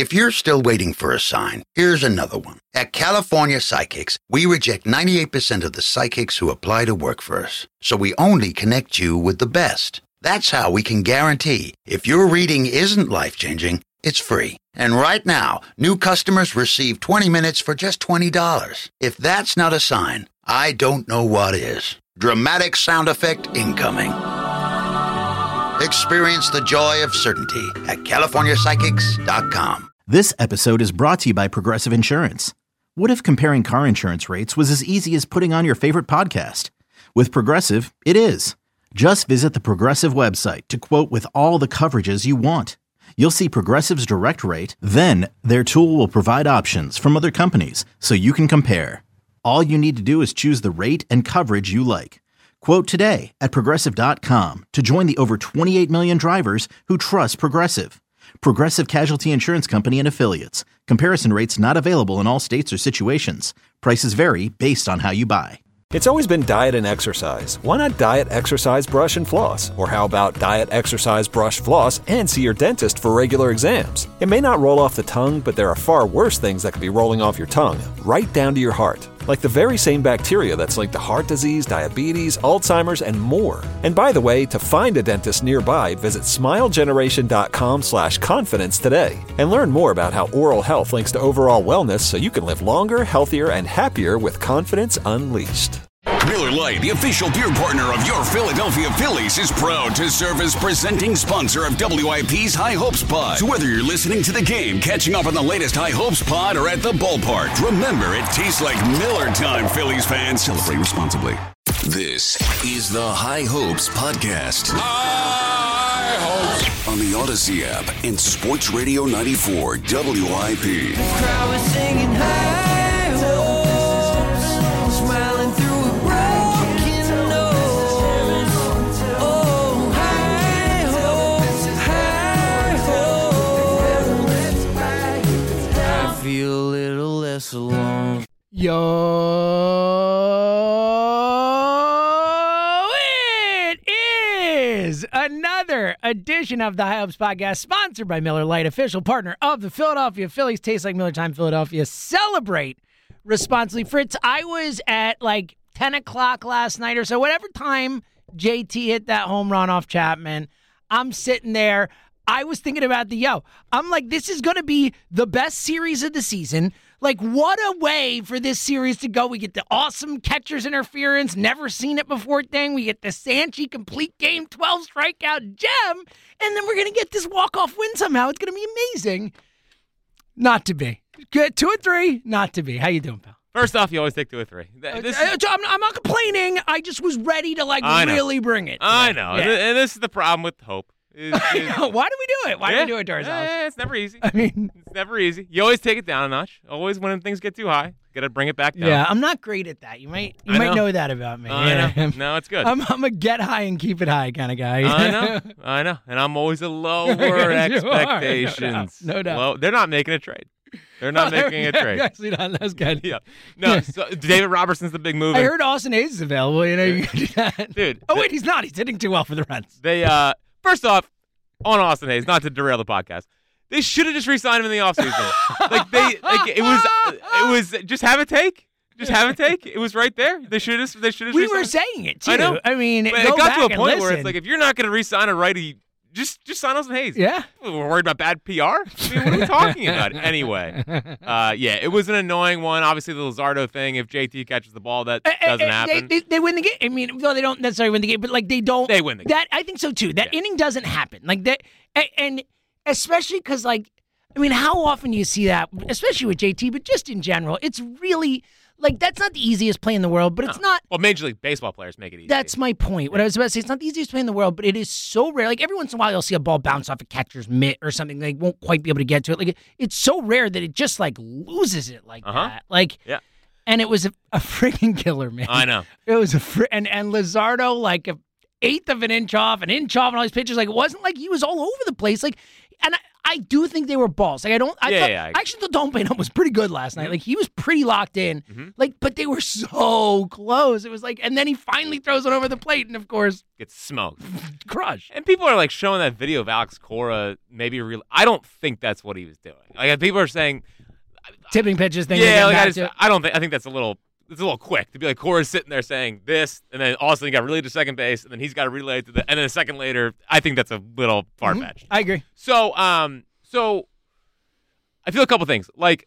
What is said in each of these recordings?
If you're still waiting for a sign, here's another one. At California Psychics, we reject 98% of the psychics who apply to work for us. So we only connect you with the best. That's how we can guarantee if your reading isn't life-changing, it's free. And right now, new customers receive 20 minutes for just $20. If that's not a sign, I don't know what is. Dramatic sound effect incoming. Experience the joy of certainty at CaliforniaPsychics.com. This episode is brought to you by Progressive Insurance. What if comparing car insurance rates was as easy as putting on your favorite podcast? With Progressive, it is. Just visit the Progressive website to quote with all the coverages you want. You'll see Progressive's direct rate, then their tool will provide options from other companies so you can compare. All you need to do is choose the rate and coverage you like. Quote today at Progressive.com to join the over 28 million drivers who trust Progressive. Progressive Casualty Insurance Company and Affiliates. Comparison rates not available in all states or situations. Prices vary based on how you buy. It's always been diet and exercise. Why not diet, exercise, brush, and floss? Or how about diet, exercise, brush, floss, and see your dentist for regular exams? It may not roll off the tongue, but there are far worse things that could be rolling off your tongue, right down to your heart. Like the very same bacteria that's linked to heart disease, diabetes, Alzheimer's, and more. And by the way, to find a dentist nearby, visit smilegeneration.com/confidence today. And learn more about how oral health links to overall wellness so you can live longer, healthier, and happier with confidence unleashed. Miller Lite, the official beer partner of your Philadelphia Phillies, is proud to serve as presenting sponsor of WIP's High Hopes Pod. So whether you're listening to the game, catching up on the latest High Hopes Pod, or at the ballpark, remember it tastes like Miller time, Phillies fans. Celebrate responsibly. This is the High Hopes Podcast. High Hopes! On the Odyssey app and Sports Radio 94 WIP. The crowd was singing high hopes, smiling through a broken nose. Oh, high hopes, I feel a little less alone. It is another edition of the High Hopes Podcast, sponsored by Miller Lite, official partner of the Philadelphia Phillies. Tastes like Miller time, Philadelphia. Celebrate responsibly. Fritz, I was at like 10 o'clock last night or so, whatever time JT hit that home run off Chapman. I'm sitting there. I was thinking about I'm like, this is going to be the best series of the season. Like, what a way for this series to go. We get the awesome catcher's interference, never seen it before thing. We get the Sanchi complete game 12 strikeout gem, and then we're going to get this walk-off win somehow. It's going to be amazing. Not to be. Good. 2 and 3, not to be. How you doing, pal? First off, you always take 2 or 3. I'm not complaining. I just was ready to, really bring it. I know. Yeah. And this is the problem with hope. Why do we do it? Why do we do it to ourselves? It's never easy. I mean, it's never easy. You always take it down a notch. Always when things get too high, got to bring it back down. Yeah, I'm not great at that. You might know that about me. I know. No, it's good. I'm a get high and keep it high kind of guy. I know. And I'm always a lower expectations. No doubt. They're not making a trade. They're not making a trade. Actually, not. That's good. Yeah. No, so David Robertson's the big move. I heard Austin Hayes is available. You can do that. Dude. Oh, wait, he's not. He's hitting too well for the Reds. They, first off, on Austin Hayes, not to derail the podcast, they should have just re-signed him in the offseason. It was just have a take. Just have a take. It was right there. They should have. We were saying it too. I know. I mean, but it got to a point where it's like, if you're not going to re-sign a righty, just sign Austin Hayes. Yeah. We're worried about bad PR. I mean, what are we talking about? Anyway, it was an annoying one. Obviously, the Luzardo thing. If JT catches the ball, that doesn't happen. They win the game. I mean, well, they don't necessarily win the game, but they don't. They win the game. I think so too. That inning doesn't happen. Like that, and especially because how often do you see that? Especially with JT, but just in general, it's really. That's not the easiest play in the world, but it's not. Well, Major League Baseball players make it easy. That's my point. What I was about to say, it's not the easiest play in the world, but it is so rare. Every once in a while, you'll see a ball bounce off a catcher's mitt or something. They won't quite be able to get to it. It's so rare that it just, loses it that. Yeah. And it was a freaking killer, man. I know. It was and Luzardo, an eighth of an inch off, and all these pitches. It wasn't like he was all over the place. And I do think they were balls. Like, I actually thought Dalton Payne was pretty good last night. Like, he was pretty locked in. Like, but they were so close. It was like, and then he finally throws it over the plate, and of course, gets smoked. Crush. And people are like showing that video of Alex Cora maybe I don't think that's what he was doing. Like, people are saying tipping pitches thing. Yeah, like I think that's a little quick to be like Cora's sitting there saying this, and then all of a sudden he got relayed to second base, and then he's got to relay to and then a second later. I think that's a little far fetched. I agree. So I feel a couple things. Like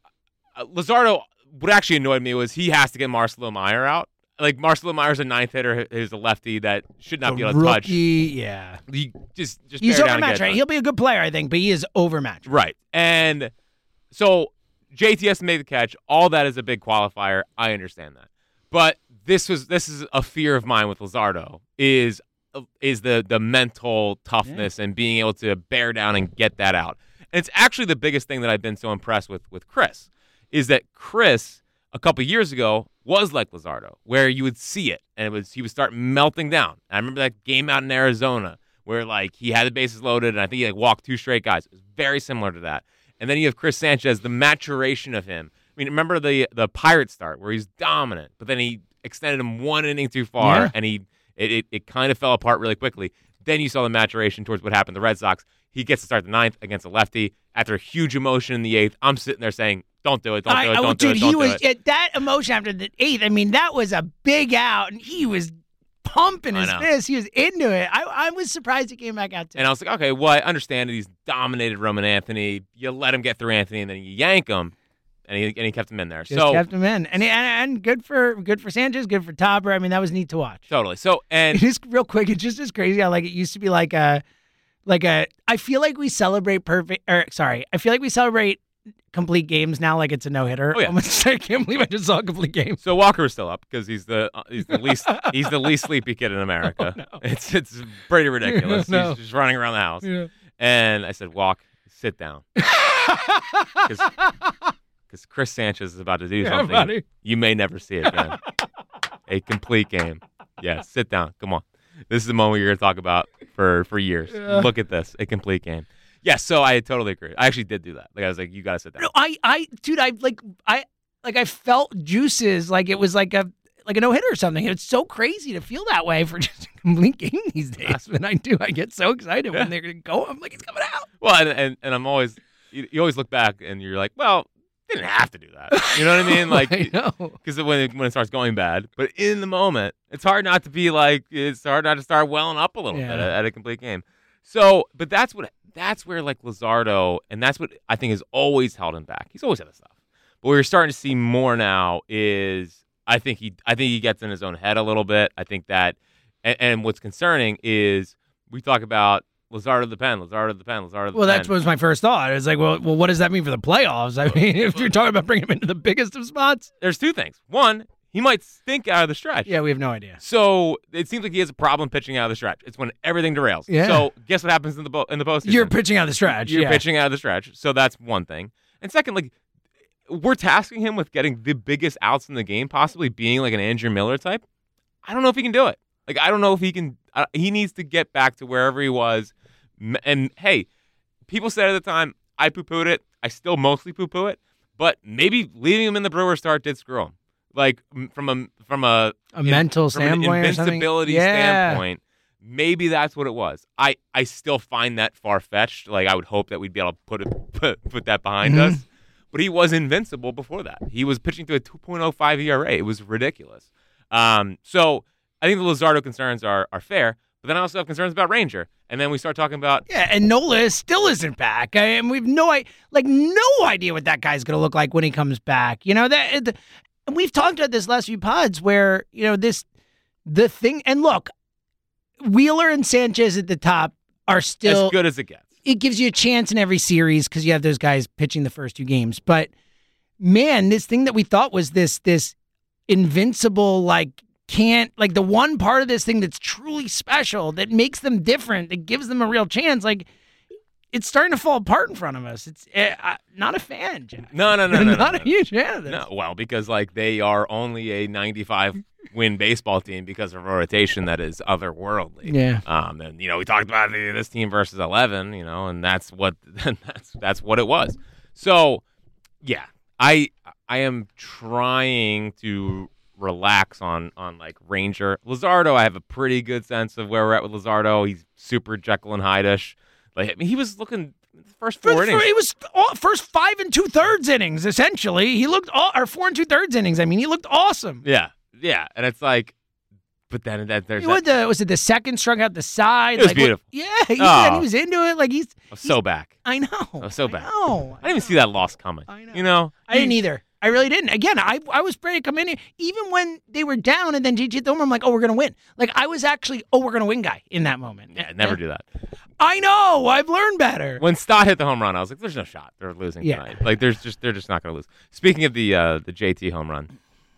Luzardo, what actually annoyed me was he has to get Marcelo Meyer out. Like Marcelo Meyer's a ninth hitter, who's a lefty that should not be able to touch. Yeah, he just he's overmatched. Right, he'll be a good player, I think, but he is overmatched. Right, and so JT has to make the catch. All that is a big qualifier. I understand that, but this is a fear of mine with Luzardo is the mental toughness and being able to bear down and get that out. And it's actually the biggest thing that I've been so impressed with Chris is that Chris a couple years ago was like Luzardo, where you would see it and he would start melting down. I remember that game out in Arizona where like he had the bases loaded and I think he like walked 2 straight guys. It was very similar to that. And then you have Chris Sanchez, the maturation of him. I mean, remember the Pirates start where he's dominant, but then he extended him 1 inning too far, and it kind of fell apart really quickly. Then you saw the maturation towards what happened to the Red Sox. He gets to start the 9th against a lefty after a huge emotion in the 8th. I'm sitting there saying, "Don't do it, don't do it, don't do it, don't do it." That emotion after the 8th. I mean, that was a big out, and he was pumping his fist. He was into it. I was surprised he came back out too. And I was like, okay, well, I understand that he's dominated Roman Anthony. You let him get through Anthony, and then you yank him, and he kept him in there. Just kept him in, and good for Sanchez, good for Tauber. I mean, that was neat to watch. Totally. So and just real quick, it's just as crazy how like it used to be like a. I feel like we celebrate I feel like we celebrate complete games now like it's a no-hitter. Oh, yeah. I can't believe I just saw a complete game. So Walker is still up because he's the least sleepy kid in America. Oh, no. It's pretty ridiculous. No. He's just running around the house. Yeah. And I said, "Walk, sit down." Because Chris Sanchez is about to do something buddy. you may never see again. A complete game. Yeah, sit down. Come on. This is the moment you're going to talk about for years. Yeah. Look at this. A complete game. Yeah, so I totally agree. I actually did do that. Like I was like, you got to sit down. No, I felt juices like it was like a no-hitter or something. It's so crazy to feel that way for just a complete game these days. And I get so excited when they're going to go. I'm like, it's coming out. Well, and I'm always, you always look back and you're like, well, didn't have to do that. You know what I mean? Like, because when it starts going bad, but in the moment, it's hard not to be like, it's hard not to start welling up a little bit at a complete game. So, but that's where like Luzardo, and that's what I think has always held him back. He's always had this stuff, but what we're starting to see more now is I think he gets in his own head a little bit. I think that, and what's concerning is we talk about Luzardo the pen. Well, that was my first thought. It's like, well, what does that mean for the playoffs? I mean, if you're talking about bringing him into the biggest of spots. There's 2 things. One, he might stink out of the stretch. Yeah, we have no idea. So it seems like he has a problem pitching out of the stretch. It's when everything derails. Yeah. So guess what happens in the postseason? You're pitching out of the stretch. You're pitching out of the stretch. So that's one thing. And second, like, we're tasking him with getting the biggest outs in the game, possibly being like an Andrew Miller type. I don't know if he can do it. Like, I don't know if he can. He needs to get back to wherever he was. And hey, people said at the time, I poo-pooed it. I still mostly poo-poo it. But maybe leaving him in the Brewers start did screw him. Like from a mental standpoint, an invincibility standpoint, maybe that's what it was. I still find that far-fetched. Like, I would hope that we'd be able to put that behind us. But he was before that. He was pitching to a 2.05 ERA. It was ridiculous. So I think the Luzardo concerns are fair. But then I also have concerns about Ranger. And then we start talking about... Yeah, and Nola still isn't back. And we've no idea what that guy's going to look like when he comes back. You know, and we've talked about this last few pods where, you know, the thing... And look, Wheeler and Sanchez at the top are still... as good as it gets. It gives you a chance in every series because you have those guys pitching the first 2 games. But, man, this thing that we thought was this invincible, the one part of this thing that's truly special, that makes them different, that gives them a real chance, like, it's starting to fall apart in front of us. It's not a fan, Jack. No. Not a huge fan of this. No, well, because like they are only a 95 win baseball team because of a rotation that is otherworldly. Yeah. And we talked about this team versus 11, and that's what that's what it was. So, yeah, I am trying to relax on like Ranger. Luzardo, I have a pretty good sense of where we're at with Luzardo. He's super Jekyll and Hyde-ish. Like, I mean, he was looking the first 4 innings. It was first 5 2/3 innings, essentially. He looked 4 2/3 innings. I mean, he looked awesome. Yeah, and it's like, but then there's was it the second struck out the side? It was beautiful. He said he was into it. Like I was so back. I know. I was so back. I know. I didn't even see that loss coming. I know. I didn't either. I really didn't. Again, I was ready to come in here. Even when they were down and then JT hit the home run, I'm like, oh, we're going to win. Like, I was actually, we're going to win guy in that moment. Yeah, never do that. I know. I've learned better. When Stott hit the home run, I was like, there's no shot. They're losing tonight. Like, they're just not going to lose. Speaking of the JT home run.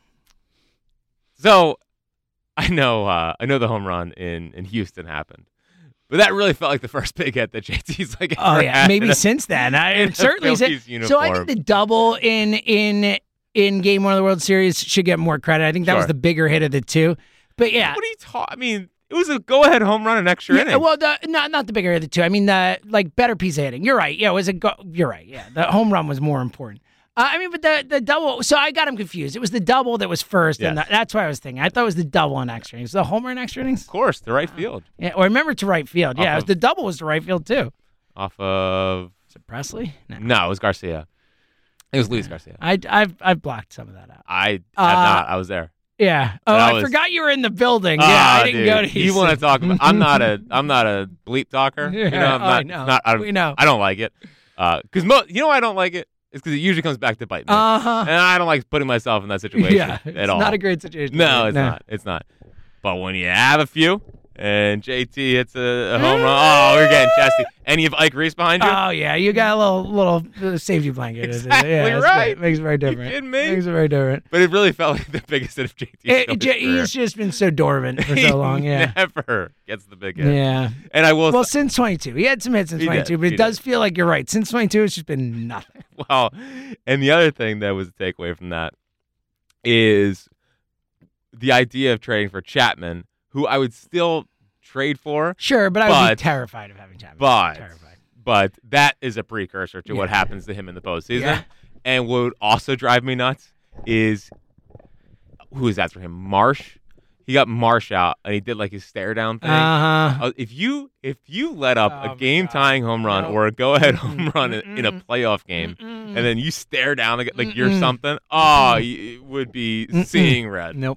So, I know the home run in Houston happened. But that really felt like the first big hit that JT's like ever had. Maybe since then. I certainly said. So I think the double in Game 1 of the World Series should get more credit. I think that was the bigger hit of the two. But yeah, what are you talking? I mean, it was a go-ahead home run in extra innings. Well, not the bigger hit of the two. I mean, the better piece of hitting. You're right. Yeah, you're right. Yeah, the home run was more important. But the double. So I got him confused. It was the double that was first, and that's why I was thinking. I thought it was the double in extra innings. The homer in extra innings. Of course, to right field. Yeah, or remember to right field. Yeah, the double was to right field too. Off of. Was it Presley? No, it was Garcia. It was Luis Garcia. I've blocked some of that out. I have not. I was there. Yeah. Oh, I forgot you were in the building. Yeah, I didn't go to. You want to talk about? I'm not a bleep talker. Yeah, I know. We know. I don't like it. Because why I don't like it. It's because it usually comes back to bite me. And I don't like putting myself in that situation at all. It's not a great situation. No, it's not. It's not. But when you have a few, and JT hits a home run, we're getting chesty. And you have Ike Reese behind you? Oh, yeah. You got a little safety blanket. Exactly right. It makes it very different. You kidding me? Makes it very different. But it really felt like the biggest hit of JT's career. He's just been so dormant for so long. Yeah. He never gets the big hit. Yeah. And I will. Well, since 22. He had some hits in 22, but it does feel like you're right. Since 22, it's just been nothing. Well, and the other thing that was a takeaway from that is the idea of trading for Chapman, who I would still trade for. Sure, but I would be terrified of having Chapman. But that is a precursor to what happens to him in the postseason. Yeah. And what would also drive me nuts is who is that for him? Marsh. He got Marsh out, and he did like his stare down thing. If you let up a game tying home run or a go ahead home run in a playoff game, and then you stare down like you're something, you would be seeing red. Nope.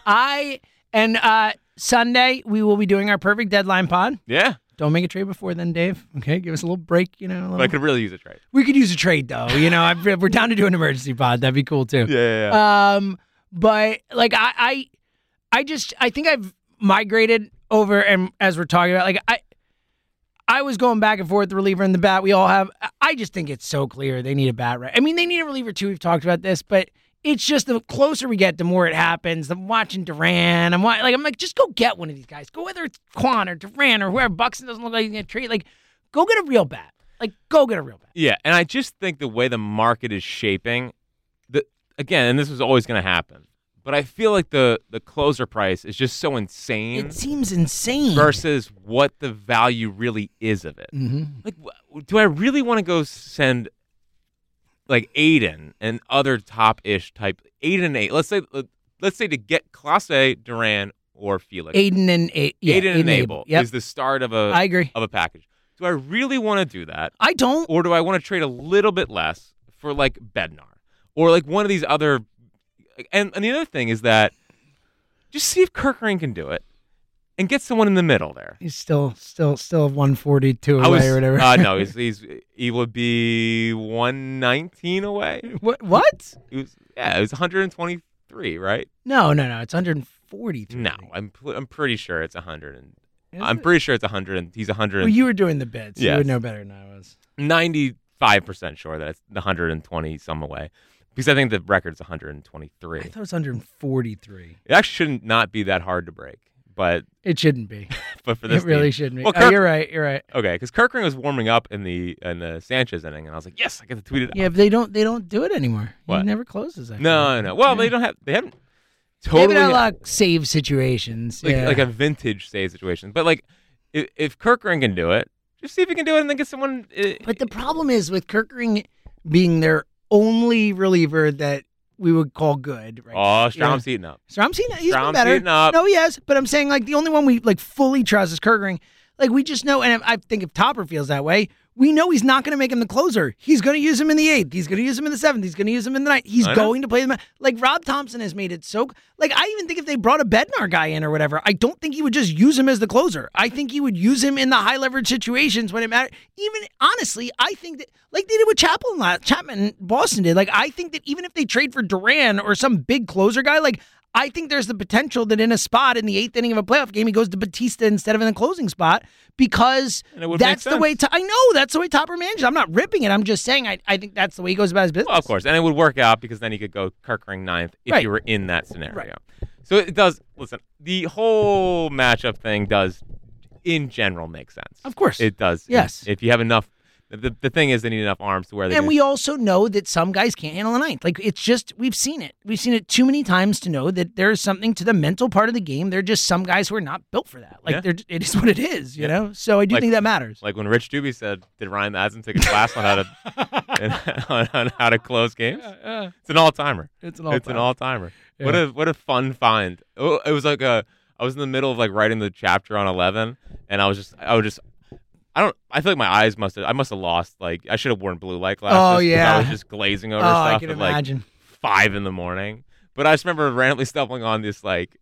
Sunday we will be doing our perfect deadline pod. Yeah. Don't make a trade before then, Dave. Okay, give us a little break. But I could really use a trade. We could use a trade though. We're down to do an emergency pod. That'd be cool too. Yeah. But like I think I've migrated over, and as we're talking about, like I was going back and forth the reliever and the bat. We all have. I just think it's so clear they need a bat, right? I mean, they need a reliever too. We've talked about this, but it's just the closer we get, the more it happens. I'm watching Duran. I'm like, just go get one of these guys. Go whether it's Quan or Duran or whoever. Buxton doesn't look like he's gonna trade. Like, go get a real bat. Like, go get a real bat. Yeah, and I just think the way the market is shaping, again, and this was always going to happen. But I feel like the closer price is just so insane. It seems insane. Versus what the value really is of it. Mm-hmm. Like, do I really want to go send like Aiden and other top-ish type Aiden and 8? Let's say to get Clase, Duran, or Felix. Aiden and Abel is the start of I agree. Of a package. Do I really want to do that? I don't. Or do I want to trade a little bit less for like Bednar or like one of these other? And the other thing is that just see if Kerkering can do it and get someone in the middle there. He's still 142 away or whatever. No, he would be 119 away. What? It was 123, right? No, it's 143. No, I'm pretty sure it's 100. I'm pretty sure it's 100. He's 100. Well, you were doing the bits. Yes. You would know better than I was. 95% sure that it's 120 some away. Because I think the record's 123. I thought it was 143. It actually shouldn't not be that hard to break, but it shouldn't be. but for this It really team. shouldn't be. Well, You're right. You're right. Okay, because Kirkring was warming up in the Sanchez inning, and I was like, yes, I get to tweet it out. Yeah, but they don't do it anymore. What? He never closes. I feel No. like. Well, Yeah. they haven't Maybe totally not a lot of save situations. like, yeah. like a vintage save situation. But like, if Kirkring can do it, just see if he can do it, and then get someone. But the problem is with Kirkring being their only reliever that we would call good. Right? Oh, Strom's heating up. Strom's heating up. He's been Strom's better. heating up. No, he has. But I'm saying like the only one we like fully trust is Kirkring. Like we just know, and I think if Topper feels that way, we know he's not going to make him the closer. He's going to use him in the 8th. He's going to use him in the 7th. He's going to use him in the 9th. He's going to play them. Like Rob Thompson has made it so. Like I even think if they brought a Bednar guy in or whatever, I don't think he would just use him as the closer. I think he would use him in the high leverage situations when it mattered. Even honestly, I think that like they did with Chapman, Boston did. Like I think that even if they trade for Duran or some big closer guy, like. I think there's the potential that in a spot in the 8th inning of a playoff game, he goes to Batista instead of in the closing spot because that's the way. I know that's the way Topper manages. I'm not ripping it. I'm just saying I think that's the way he goes about his business. Well, of course, and it would work out because then he could go Kirkring 9th if you were in that scenario. Right. So it does. Listen, the whole matchup thing does, in general, make sense. Of course, it does. Yes, if you have enough. The thing is, they need enough arms to where they. And we also know that some guys can't handle a 9th. Like it's just we've seen it. We've seen it too many times to know that there's something to the mental part of the game. There are just some guys who are not built for that. Like it is what it is, you know. So I do think that matters. Like when Rich Doobie said, "Did Ryan Madsen take a class on how to close games?" It's an all timer. It's an all timer. Yeah. What a fun find. Oh, it was like I was in the middle of like writing the chapter on 11, and I feel like my eyes must have lost, like, I should have worn blue light glasses. Oh, yeah. I was just glazing over stuff I can at imagine. like 5 a.m. But I just remember randomly stumbling on this Rich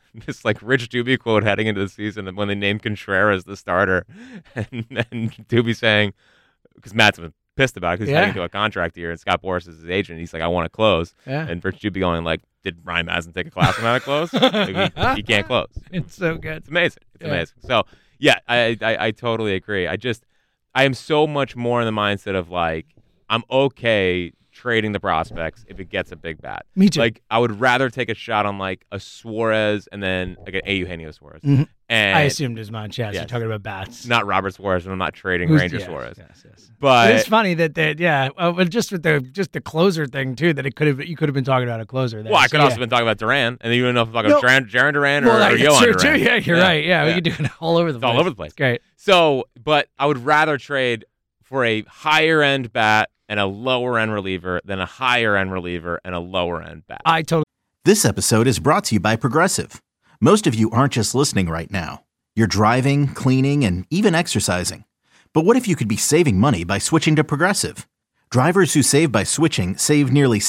Doobie quote heading into the season when they named Contreras the starter. And Doobie saying, because Matt's been pissed about it because he's heading into a contract year, and Scott Boras is his agent. He's like, I want to close. Yeah. And Rich Doobie going like, did Ryan Madsen take a class on how to close? Like, he can't close. It's so good. It's amazing. It's amazing. So, yeah, I totally agree. I am so much more in the mindset of like, I'm okay trading the prospects if it gets a big bat. Me too. Like, I would rather take a shot on like a Suarez and then like an Eugenio Suarez. Mm-hmm. And I assumed as much. Yes, you're talking about bats. Not Robert Suarez, and I'm not trading Ranger Suarez. Yes. But it's funny that but just with the closer thing too, that you could have been talking about a closer. There. Well, I could also been talking about Duran, and then you don't know if I'm talking about Jarren Duran or Yohan Duran. Duran. Yeah, you're right. Yeah, we could do it all over the place. All over the place. It's great. So, but I would rather trade for a higher end bat and a lower end reliever than a higher end reliever and a lower end bat. This episode is brought to you by Progressive. Most of you aren't just listening right now. You're driving, cleaning, and even exercising. But what if you could be saving money by switching to Progressive? Drivers who save by switching save nearly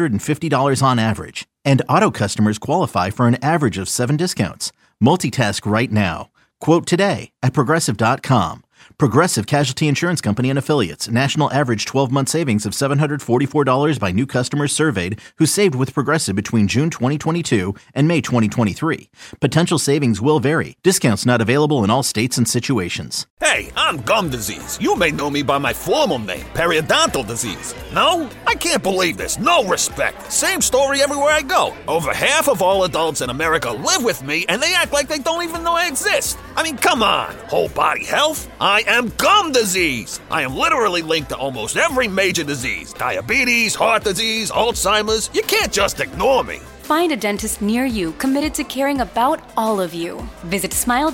$750 on average. And auto customers qualify for an average of 7 discounts. Multitask right now. Quote today at Progressive.com. Progressive Casualty Insurance Company and Affiliates. National average 12-month savings of $744 by new customers surveyed who saved with Progressive between June 2022 and May 2023. Potential savings will vary. Discounts not available in all states and situations. Hey, I'm gum disease. You may know me by my formal name, periodontal disease. No? I can't believe this. No respect. Same story everywhere I go. Over half of all adults in America live with me, and they act like they don't even know I exist. I mean, come on. Whole body health? I am gum disease. I am literally linked to almost every major disease. Diabetes, heart disease, Alzheimer's. You can't just ignore me. Find a dentist near you committed to caring about all of you. Visit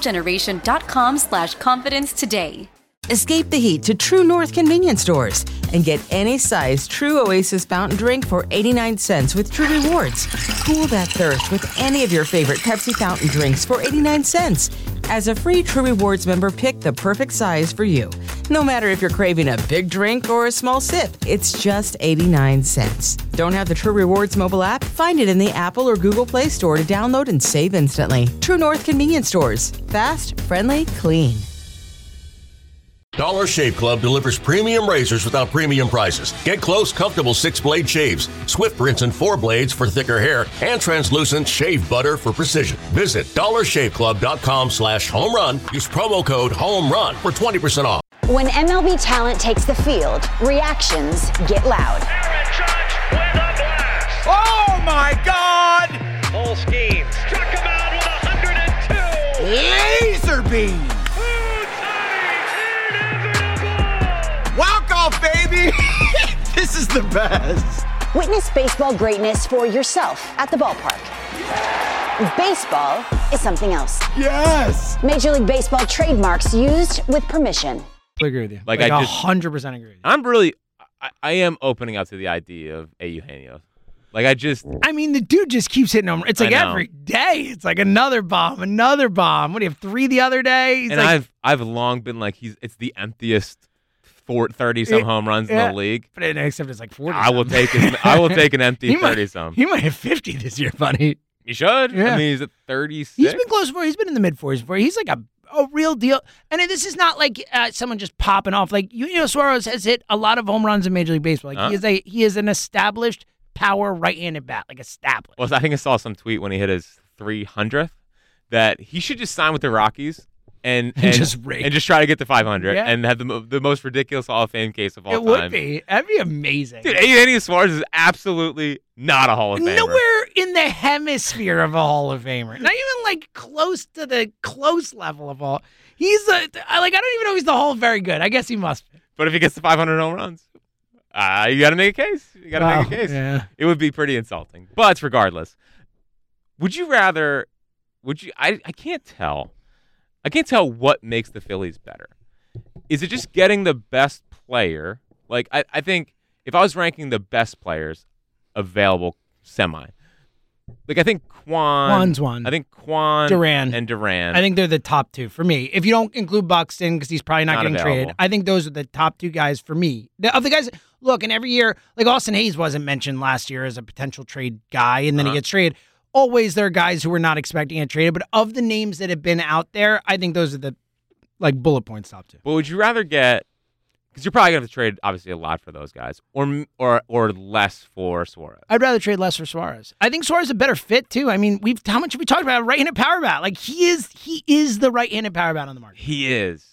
smilegeneration.com/confidence today. Escape the heat to True North convenience stores and get any size True Oasis fountain drink for 89 cents with True Rewards. Cool that thirst with any of your favorite Pepsi fountain drinks for 89 cents. As a free True Rewards member, pick the perfect size for you. No matter if you're craving a big drink or a small sip, it's just 89 cents. Don't have the True Rewards mobile app? Find it in the Apple or Google Play Store to download and save instantly. True North convenience stores. Fast, friendly, clean. Dollar Shave Club delivers premium razors without premium prices. Get close, comfortable 6-blade shaves, swift rinse and 4 blades for thicker hair, and translucent shave butter for precision. Visit dollarshaveclub.com/homerun. Use promo code HOMERUN for 20% off. When MLB talent takes the field, reactions get loud. Aaron Judge with a blast. Oh my God! Full scheme. Struck him out with 102. Laser beam. baby. Walk off, baby. This is the best. Witness baseball greatness for yourself at the ballpark. Baseball is something else. Yes. Major League Baseball trademarks used with permission. I agree with you. Like, I I just 100% agree with you. I'm really, I am opening up to the idea of a Eugenio. Like, I mean, the dude just keeps hitting them. It's like I know. every day. It's like another bomb. What do you have, 3 the other day? He's and like, I've long been like, it's the emptiest 30-some home runs in the league. But except it's like 40. I will take an empty 30-some. He might have 50 this year, buddy. He should. Yeah. I mean, he's at 36. He's been close before. He's been in the mid-40s before. He's like a real deal. And this is not like someone just popping off. Like, Suarez has hit a lot of home runs in Major League Baseball. Like, he is an established power right-handed bat, like established. Well, I think I saw some tweet when he hit his 300th that he should just sign with the Rockies and just try to get to 500 Yeah. and have the most ridiculous Hall of Fame case of all It time. would be. That'd be amazing. Dude, Eugenio Suarez is absolutely not a Hall of Famer. Nowhere in the hemisphere of a Hall of Famer. Not even like close to the close level of all. He's I don't even know if he's the Hall of Very Good. I guess he must be. But if he gets to 500 home runs, you got to make a case. You got to make a case. Yeah. It would be pretty insulting. But regardless, would you rather? I can't tell. I can't tell what makes the Phillies better. Is it just getting the best player? Like, I think if I was ranking the best players available like I think Kwan's one. I think Kwan Duran. Duran. I think they're the top two for me. If you don't include Buxton, because he's probably not getting available. traded, I think those are the top 2 guys for me. Of the guys, look, and every year, like Austin Hayes wasn't mentioned last year as a potential trade guy, and then he gets traded. Always there are guys who were not expecting a trade, but of the names that have been out there, I think those are the bullet points top 2. But would you rather get? Because you're probably going to have to trade, obviously, a lot for those guys, or less for Suarez. I'd rather trade less for Suarez. I think Suarez is a better fit too. I mean, how much have we talked about right-handed power bat? Like he is the right-handed power bat on the market. He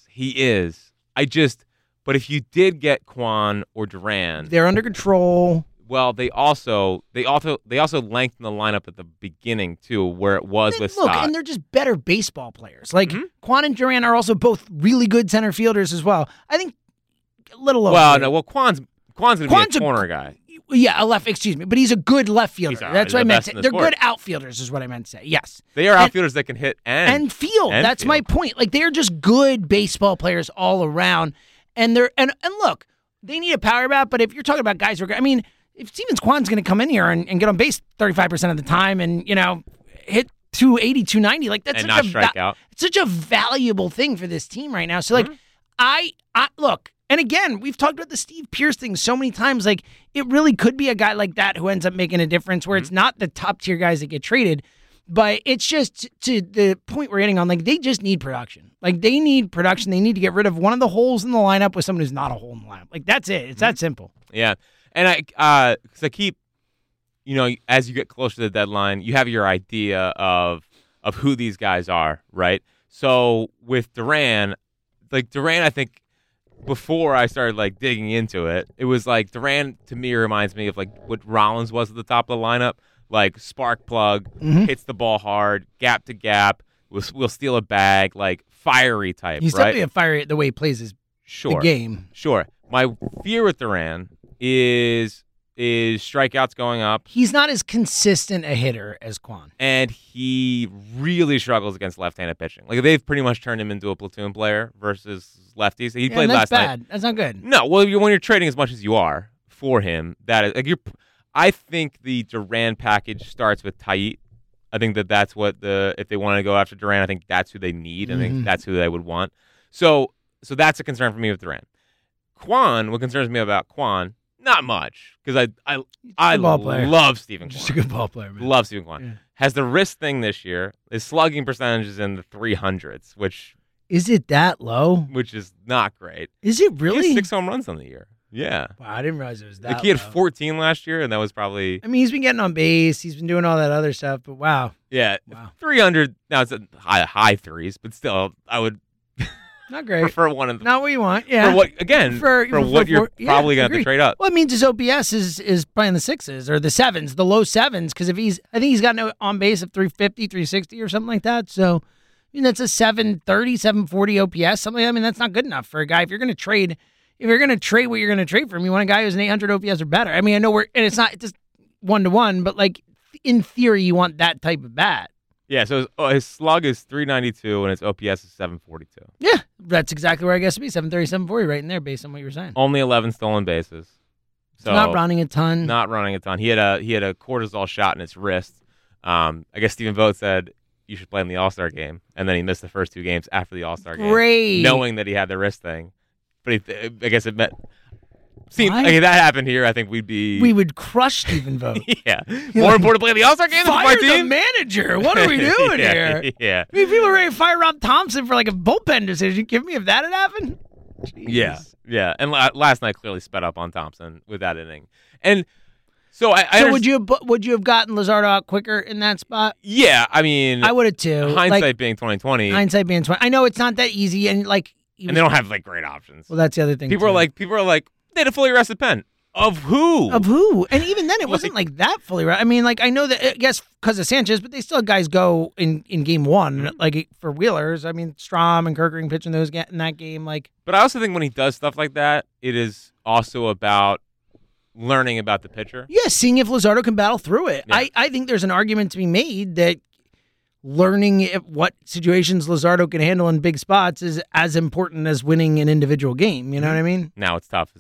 is. But if you did get Kwan or Duran, they're under control. Well, they also lengthened the lineup at the beginning too, where it was with Stott. And they're just better baseball players. Like Kwan and Duran are also both really good center fielders as well. I think. A little over. Kwan's going to be a corner guy. Yeah, but he's a good left fielder. That's what I meant to say. They're sport. Good outfielders is what I meant to say. Yes. They are outfielders that can hit and field. That's my point. Like they're just good baseball players all around. And look, they need a power bat, but if you're talking about guys who are, I mean, if Stevens Kwan's going to come in here and get on base 35% of the time and, hit 280, 290, like that's not strike out. It's such a valuable thing for this team right now. So like I look. And again, we've talked about the Steve Pearce thing so many times. Like, it really could be a guy like that who ends up making a difference where it's not the top-tier guys that get traded, but it's just to the point we're getting on. Like, they just need production. Like, they need production. They need to get rid of one of the holes in the lineup with someone who's not a hole in the lineup. Like, that's it. It's that simple. Yeah. And because I keep, as you get closer to the deadline, you have your idea of who these guys are, right? So with Duran, I think, before I started digging into it, it was like Duran to me reminds me of what Rollins was at the top of the lineup, spark plug, hits the ball hard, gap to gap, will steal a bag, fiery type. He's right? definitely a fiery the way he plays the game. Sure. My fear with Duran is strikeouts going up. He's not as consistent a hitter as Kwan. And he really struggles against left-handed pitching. They've pretty much turned him into a platoon player versus lefties. He played last night. That's bad. That's not good. No, well, when you're trading as much as you are for him, that is I think the Duran package starts with Tait. I think that's what if they want to go after Duran, I think that's who they need. I think that's who they would want. So that's a concern for me with Duran. Kwan, what concerns me about Kwan, not much, because I love Stephen Kwan. Just a good ball player, man. Love Stephen Kwan. Yeah. Has the wrist thing this year. His slugging percentage is in the 300s, which is it that low? Which is not great. Is it really? He has 6 home runs on the year. Yeah. Wow, I didn't realize it was that he had low. 14 last year, and that was probably. I mean, he's been getting on base. He's been doing all that other stuff, but wow. Yeah. Wow. 300. Now it's a high threes, but still, I would. Not great. Prefer one of them. Not what you want. Yeah. For what what you're probably going to have to trade up. Well, it means his OPS is probably in the 6s or the 7s, the low 7s, because I think he's got no on base of 350, 360 or something like that. So, mean, that's a 730, 740 OPS, something. I mean, that's not good enough for a guy. If you're going to trade what you're going to trade for him, you want a guy who's an 800 OPS or better. I mean, I know and it's not just 1-to-1, but like in theory, you want that type of bat. Yeah, so his slug is 392 and his OPS is 742. Yeah, that's exactly where I guess to be, 730, 740, right in there, based on what you were saying. Only 11 stolen bases. So not running a ton. Not running a ton. He had a cortisol shot in his wrist. I guess Stephen Vogt said you should play in the All-Star game, and then he missed the first 2 games after the All-Star game, knowing that he had the wrist thing. But I guess it meant. See, if that happened here, I think we would crush Stephen Vogt. Yeah. More important, play the All-Star game. Fire the manager. What are we doing here? Yeah. I mean, people are ready to fire Rob Thompson for like a bullpen decision. Give me if that had happened. Jeez. Yeah. And last night clearly sped up on Thompson with that inning. And so would you have gotten Luzardo out quicker in that spot? Yeah, I mean, I would have too. Hindsight being 2020. Hindsight being 20. I know it's not that easy, and like, and they don't have like great options. Well, that's the other thing. People are like, they had a fully rested pen. Of who? And even then, it wasn't like that fully right. I mean, like, I know that, I guess, because of Sanchez, but they still had guys go in game one, like, for Wheelers. I mean, Strom and Kerkering pitching in that game. Like, but I also think when he does stuff like that, it is also about learning about the pitcher. Yeah, seeing if Luzardo can battle through it. Yeah. I think there's an argument to be made that learning what situations Luzardo can handle in big spots is as important as winning an individual game. You know what I mean? Now, it's tough.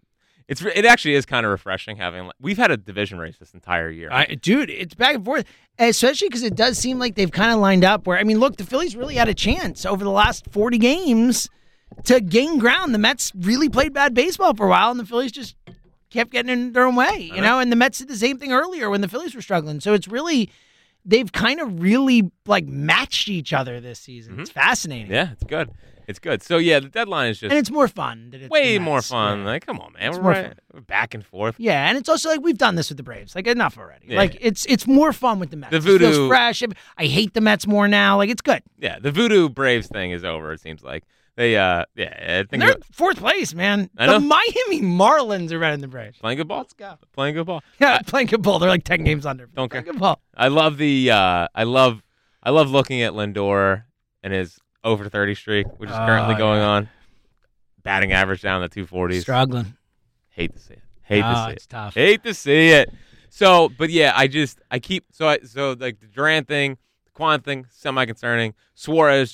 It actually is kind of refreshing having. We've had a division race this entire year. Dude, it's back and forth, especially because it does seem like they've kind of lined up where, I mean, look, the Phillies really had a chance over the last 40 games to gain ground. The Mets really played bad baseball for a while, and the Phillies just kept getting in their own way, you know? And the Mets did the same thing earlier when the Phillies were struggling. So it's really, they've kind of really, like, matched each other this season. Mm-hmm. It's fascinating. Yeah, it's good. It's good. So, yeah, the deadline is just... And it's more fun. Way more fun. Like, come on, man. We're back and forth. Yeah, and it's also like we've done this with the Braves. Like, enough already. Yeah. Like, it's more fun with the Mets. The It voodoo... feels fresh. I hate the Mets more now. Like, it's good. Yeah, the voodoo Braves thing is over, it seems like. They, I think they're fourth place, man. I know. The Miami Marlins are better than the Braves. Playing good ball. Let's go. Playing good ball. Yeah, playing good ball. They're like 10 games under. Don't care. Good ball. I love I love looking at Lindor and his over 30 streak, which is currently going on. Batting average down to 240s. Struggling. Hate to see it. It's tough. Hate to see it. So, but yeah, like the Durant thing, the Quan thing, semi-concerning. Suarez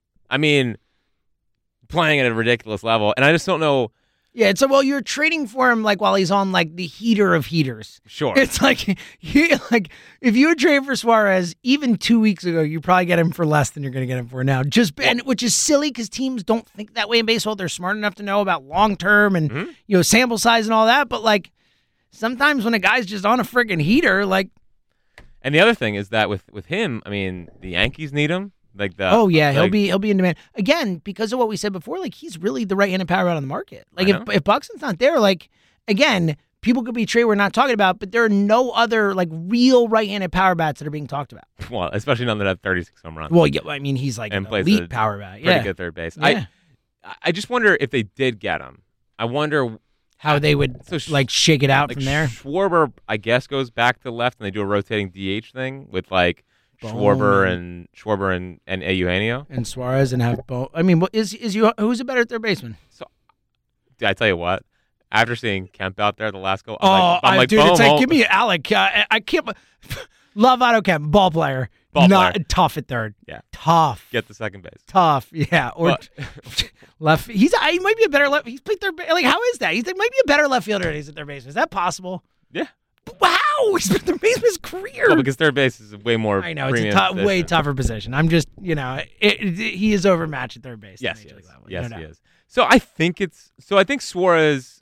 playing at a ridiculous level, and I just don't know. Yeah, it's you're trading for him like while he's on like the heater of heaters. Sure. It's like if you would trade for Suarez even 2 weeks ago, you probably get him for less than you're going to get him for now. Which is silly because teams don't think that way in baseball. They're smart enough to know about long term and sample size and all that. But like sometimes when a guy's just on a friggin' heater, like. And the other thing is that with him, I mean, the Yankees need him. He'll be in demand again because of what we said before. Like he's really the right-handed power bat on the market. Like if Buxton's not there, like again, people could be trade we're not talking about, but there are no other like real right-handed power bats that are being talked about. Well, especially none that have 36 home runs. Well, yeah, I mean he's like an elite power bat. Pretty good third base. Yeah. I just wonder if they did get him. I wonder how they would shake it out from there. Schwarber, I guess, goes back to left, and they do a rotating DH thing with like. Schwarber and Eugenio and Suarez and have both. I mean, who's a better third baseman? So, I tell you what. After seeing Kemp out there the last go, dude, it's like give me Alec. I can't. Love Otto Kemp, ball player, not tough at third. Yeah, tough. Get the second base. Tough. Yeah, or left. He might be a better left. He's played third base. Like how is that? Might be a better left fielder than he's at third base. Is that possible? Yeah. Wow, he's been third base his career. Well, because third base is a way more. I know it's a way tougher position. I'm just, he is overmatched at third base. Yes, he is. Yes, he is. So I think Suarez.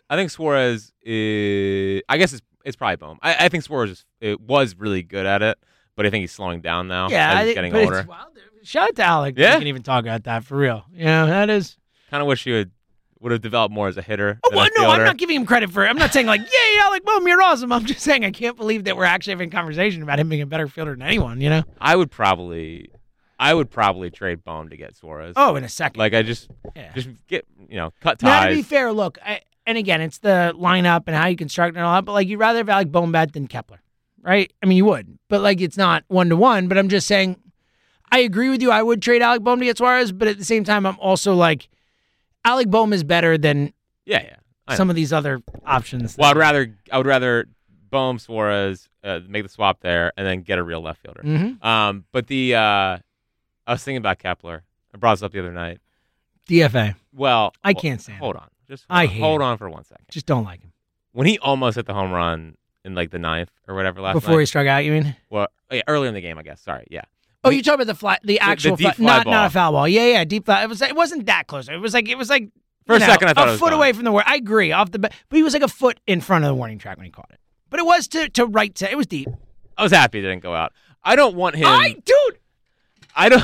Is. I guess it's probably Bohm. I think Suarez was really good at it, but I think he's slowing down now. Yeah, as he's getting older. Shout out to Alec. Yeah, we can even talk about that for real. That is. Kind of wish you would have developed more as a hitter. Oh, well, no, I'm not giving him credit for it. I'm not saying like, yay, Alec Bohm, you're awesome. I'm just saying I can't believe that we're actually having a conversation about him being a better fielder than anyone, I would probably trade Bohm to get Suarez. Oh, in a second. Like I just get, cut ties. Now, to be fair, look, and again, it's the lineup and how you construct it and all that, but like you'd rather have Alec Bohm bat than Kepler, right? I mean, you would, but like it's not 1-to-1, but I'm just saying I agree with you. I would trade Alec Boehm to get Suarez, but at the same time, I'm also like, Alec Boehm is better than some of these other options. Well, I would rather Boehm, Suarez, make the swap there, and then get a real left fielder. Mm-hmm. But I was thinking about Kepler. I brought this up the other night. DFA. Well, I can't stand hold him. on. Just hold on for 1 second. Just don't like him. When he almost hit the home run in like the 9th or whatever last night. Before he struck out, you mean? Well, earlier in the game, I guess. Sorry, yeah. Oh, you're talking about the actual deep fly not ball. not a foul ball. Yeah, deep fly. It wasn't that close. It was like for a second I thought it a was foot gone. away from the warning. I agree off the bat, but he was like a foot in front of the warning track when he caught it. But it was to right side. It was deep. I was happy it didn't go out. I don't want him. I don't.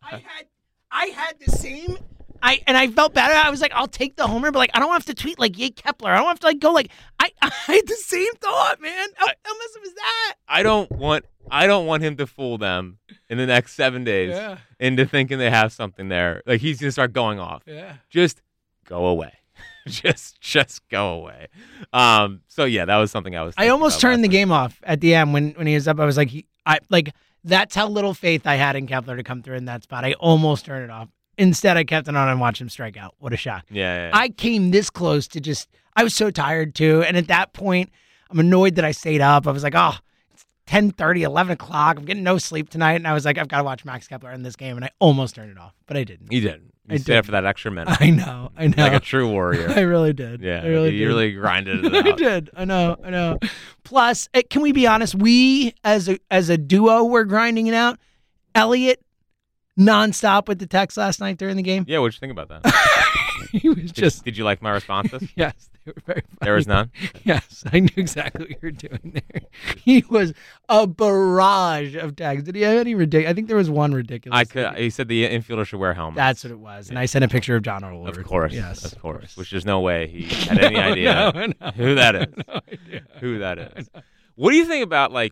I had the same. I felt bad. I was like, I'll take the homer, but like I don't have to tweet like Yay Kepler. I don't have to like go like I had the same thought, man. How messed up is that? I don't want him to fool them in the next 7 days into thinking they have something there. Like he's gonna start going off. Yeah. Just go away. just go away. So yeah, that was something I was. I almost turned the game off at the end when he was up. I was like, that's how little faith I had in Kepler to come through in that spot. I almost turned it off. Instead, I kept it on and watched him strike out. What a shock. Yeah. I came this close to I was so tired too. And at that point, I'm annoyed that I stayed up. I was like, oh, it's 10:30, 11 o'clock. I'm getting no sleep tonight. And I was like, I've got to watch Max Kepler in this game. And I almost turned it off, but I didn't. You didn't. You stayed up for that extra minute. I know. Like a true warrior. I really did. Yeah. I really you did. really grinded it out. I did. I know. Plus, can we be honest? We, as a duo, were grinding it out. Elliot, nonstop with the text last night during the game. Yeah, what'd you think about that? He was Did you like my responses? Yes, they were very funny. There was none? Yes, I knew exactly what you were doing there. He was a barrage of tags. Did he have any ridiculous? I think there was one ridiculous. He said the infielder should wear helmets. That's what it was. And I sent a picture of John Orlov. Of course. Yes. Of course. Which there's no way he had any idea No. who that is. No idea. Who that is. What do you think about like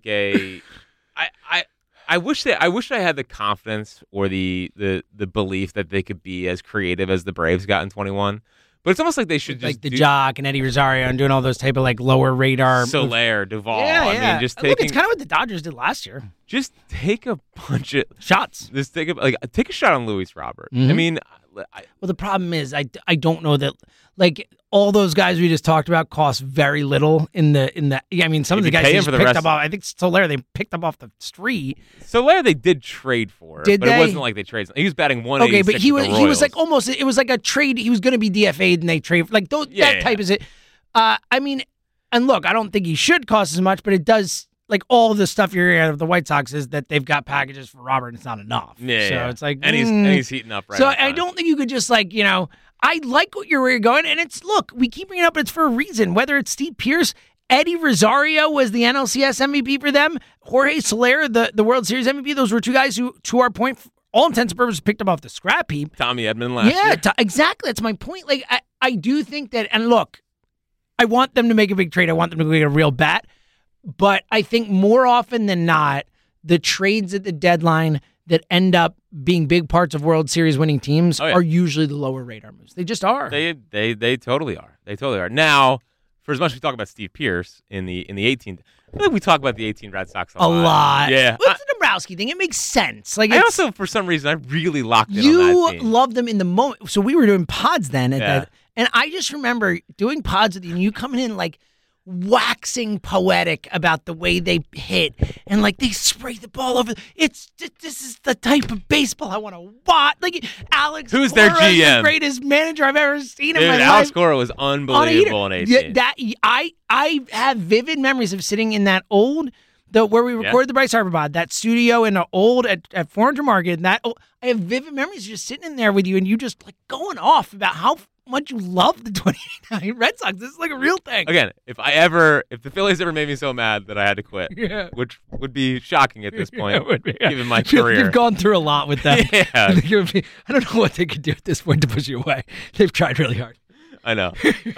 I wish I had the confidence or the belief that they could be as creative as the Braves got in 21. But it's almost like they should just like the Jock and Eddie Rosario and doing all those type of like lower radar. Soler, Duvall. Yeah. I mean, just Look, taking. it's kind of what the Dodgers did last year. Just take a bunch of shots. Just take a shot on Luis Robert. Mm-hmm. I mean, well, the problem is I don't know that like all those guys we just talked about cost very little in the. I mean, some of the guys they just picked up off. I think Soler they picked up off the street. Soler they did trade for, Did but they? it wasn't like they traded. He was batting 186. Okay, but he was like Royals. almost. It was like a trade. He was going to be DFA'd, and they trade like those. That type is it. I mean, and look, I don't think he should cost as much, but it does. Like all the stuff you're hearing out of the White Sox is that they've got packages for Robert, and it's not enough. So it's like, and he's heating up right. So on I time. don't think you could just like I like where you're going, and it's look, we keep bringing it up, but it's for a reason. Whether it's Steve Pearce, Eddie Rosario was the NLCS MVP for them, Jorge Soler, the World Series MVP. Those were two guys who, to our point, for all intents and purposes, picked up off the scrap heap. Tommy Edman last year. Exactly. That's my point. Like I do think that, and look, I want them to make a big trade. I want them to make a real bat. But I think more often than not, the trades at the deadline that end up being big parts of World Series winning teams are usually the lower radar moves. They just are. They totally are. They totally are. Now, for as much as we talk about Steve Pearce in the 18th, I feel like we talk about the 18 Red Sox a lot. Yeah. Well, it's the Dombrowski thing. It makes sense. Like I also, for some reason, I really locked in on that you team. love them in the moment. So we were doing pods then, and I just remember doing pods with you, and you coming in like waxing poetic about the way they hit and like they spray the ball over. This is the type of baseball I want to watch. Like Alex, who's their Cora is GM? The greatest manager I've ever seen in my Alex life. Cora was unbelievable in 18. I have vivid memories of sitting in that old where we recorded the Bryce Harper pod, that studio in the old at 400 Market. And I have vivid memories of just sitting in there with you and you just like going off about how much you love the 29 Red Sox. This is like a real thing. Again, if the Phillies ever made me so mad that I had to quit, which would be shocking at this point, it would be, given my career. You've gone through a lot with them. Yeah. I don't know what they could do at this point to push you away. They've tried really hard. I know.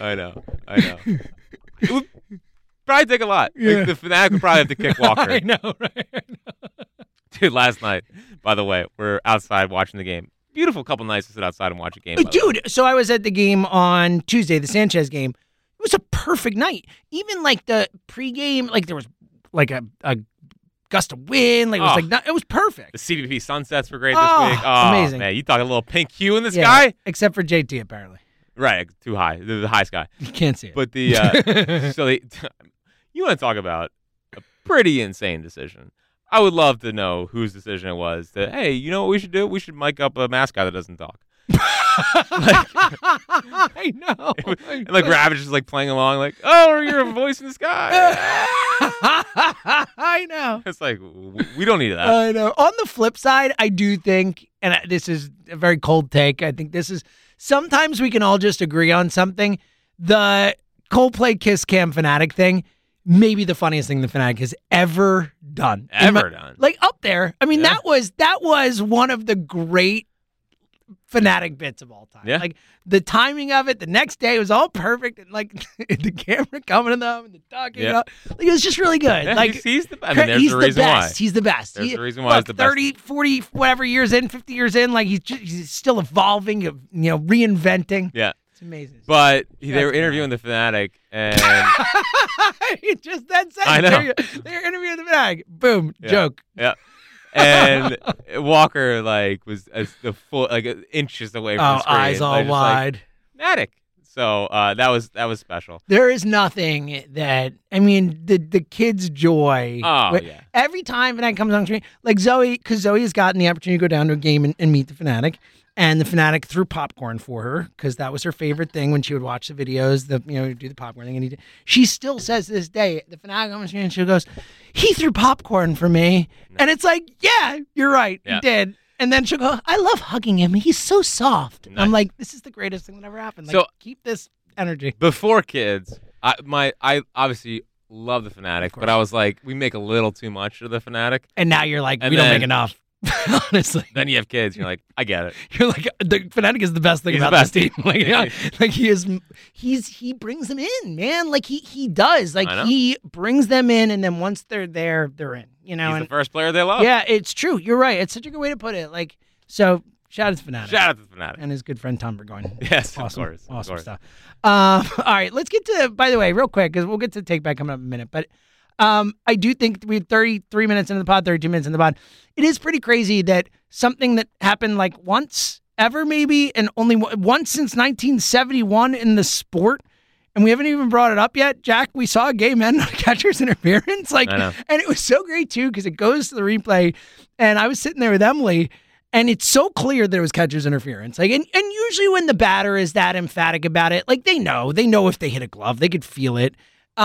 It would probably take a lot. Yeah. Like, the Fanatic would probably have to kick Walker. I know, right? Dude, last night, by the way, we're outside watching the game. Beautiful couple nights to sit outside and watch a game. Dude, so I was at the game on Tuesday, the Sanchez game. It was a perfect night. Even like the pregame, like there was like a gust of wind. Like it was perfect. The CBP sunsets were great this week. Oh, amazing. Man, you talk a little pink hue in the sky? Except for JT, apparently. Right, too high. The high sky. You can't see it. But you want to talk about a pretty insane decision. I would love to know whose decision it was that, hey, you know what we should do? We should mic up a mascot that doesn't talk. I know. And like Ravage is like playing along, like, oh, you're a voice in the sky. I know. It's like, we don't need that. I know. On the flip side, I do think, and this is a very cold take, I think this is, sometimes we can all just agree on something. The Coldplay Kiss Cam Fanatic thing, maybe the funniest thing the Fanatic has ever done. Done. Like up there. I mean, that was one of the great Fanatic bits of all time. Yeah. Like the timing of it, the next day was all perfect, and like the camera coming to them and the talking up. Like it was just really good. Yeah, like he's the best. I mean, there's the reason why. He's the best. There's the reason why he's the best. 30, 40, whatever years in, 50 years in, like he's still evolving, reinventing. Yeah. It's amazing. But they were interviewing the Fanatic, and just that sentence. I know. They're interviewing the Fanatic. Boom. Yeah. Joke. Yeah. And Walker was the full inches away from the screen. Eyes all wide. Fanatic. So that was special. There is nothing that the kids' joy. Oh yeah. Every time Fanatic comes on screen, like Zoe, because Zoe has gotten the opportunity to go down to a game and meet the Fanatic. And the Fanatic threw popcorn for her because that was her favorite thing when she would watch the videos, do the popcorn thing. And she still says to this day, the Fanatic on the screen, and she goes, he threw popcorn for me. No. And it's like, yeah, you're right. Yeah. He did. And then she'll go, I love hugging him. He's so soft. Nice. I'm like, this is the greatest thing that ever happened. Like, keep this energy. Before kids, I obviously love the Fanatic, but I was like, we make a little too much of the Fanatic. And now you're like, we don't make enough. Honestly, then you have kids. And you're like, I get it. You're like, the Fanatic is the best thing about this team. Like he brings them in, man. Like he does. Like he brings them in, and then once they're there, they're in. He's the first player they love. Yeah, it's true. You're right. It's such a good way to put it. Like so. Shout out to Fanatic. Shout out to Fanatic and his good friend Tom Burgoyne. Yes, awesome, of course. Awesome stuff. All right, let's get to. By the way, real quick, because we'll get to take back coming up in a minute, but. I do think we 33 minutes into the pod, 32 minutes in the pod. It is pretty crazy that something that happened like once ever maybe and only once since 1971 in the sport, and we haven't even brought it up yet. Jack, we saw a gay man on catcher's interference. And it was so great too because it goes to the replay, and I was sitting there with Emily, and it's so clear that it was catcher's interference. Like, and usually when the batter is that emphatic about it, like they know if they hit a glove, they could feel it.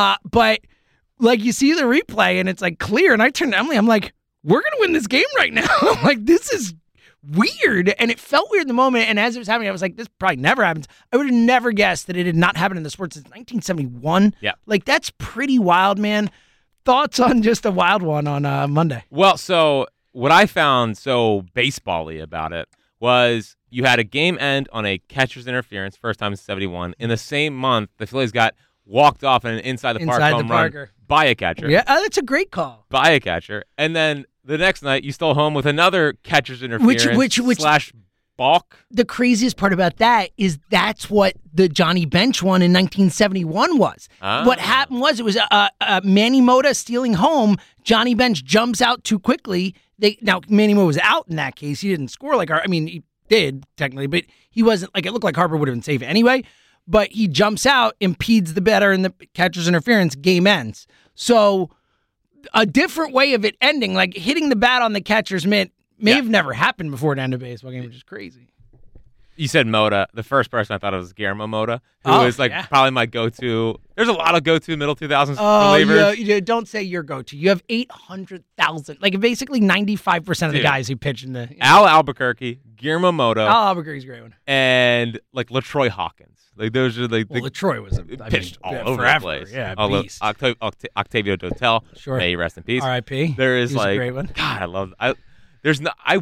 But like you see the replay and it's like clear, and I turned to Emily, I'm like, we're going to win this game right now. I'm like, this is weird. And it felt weird in the moment. And as it was happening, I was like, this probably never happens. I would have never guessed that it had not happened in the sport since 1971. Yeah. Like that's pretty wild, man. Thoughts on just a wild one on Monday? Well, so what I found so baseball-y about it was you had a game end on a catcher's interference, first time in 71. In the same month, the Phillies got walked off in an inside the park home run by a catcher. Yeah, that's a great call. By a catcher. And then the next night, you stole home with another catcher's interference which slash balk. The craziest part about that is that's what the Johnny Bench one in 1971 was. What happened was it was Manny Mota stealing home. Johnny Bench jumps out too quickly. Now, Manny Mota was out in that case. He didn't score like Harper. I mean, he did technically, but he wasn't like it looked like Harper would have been safe anyway. But he jumps out, impedes the batter, and the catcher's interference, game ends. So a different way of it ending, like hitting the bat on the catcher's mitt, may have never happened before to end a baseball game, which is crazy. You said Mota. The first person I thought of was Guillermo Mota, who is probably my go-to. There's a lot of go-to middle 2000s relievers. Yeah, don't say your go-to. You have 800,000. Like basically 95% of the guys who pitch in the... Al Albuquerque, Guillermo Mota. Al Albuquerque's a great one. And like LaTroy Hawkins. Like those are like... Well, LaTroy was pitched all over forever. the place. Yeah, beast. Octavio Dotel. Sure. May he rest in peace. R.I.P. There is a great one. God,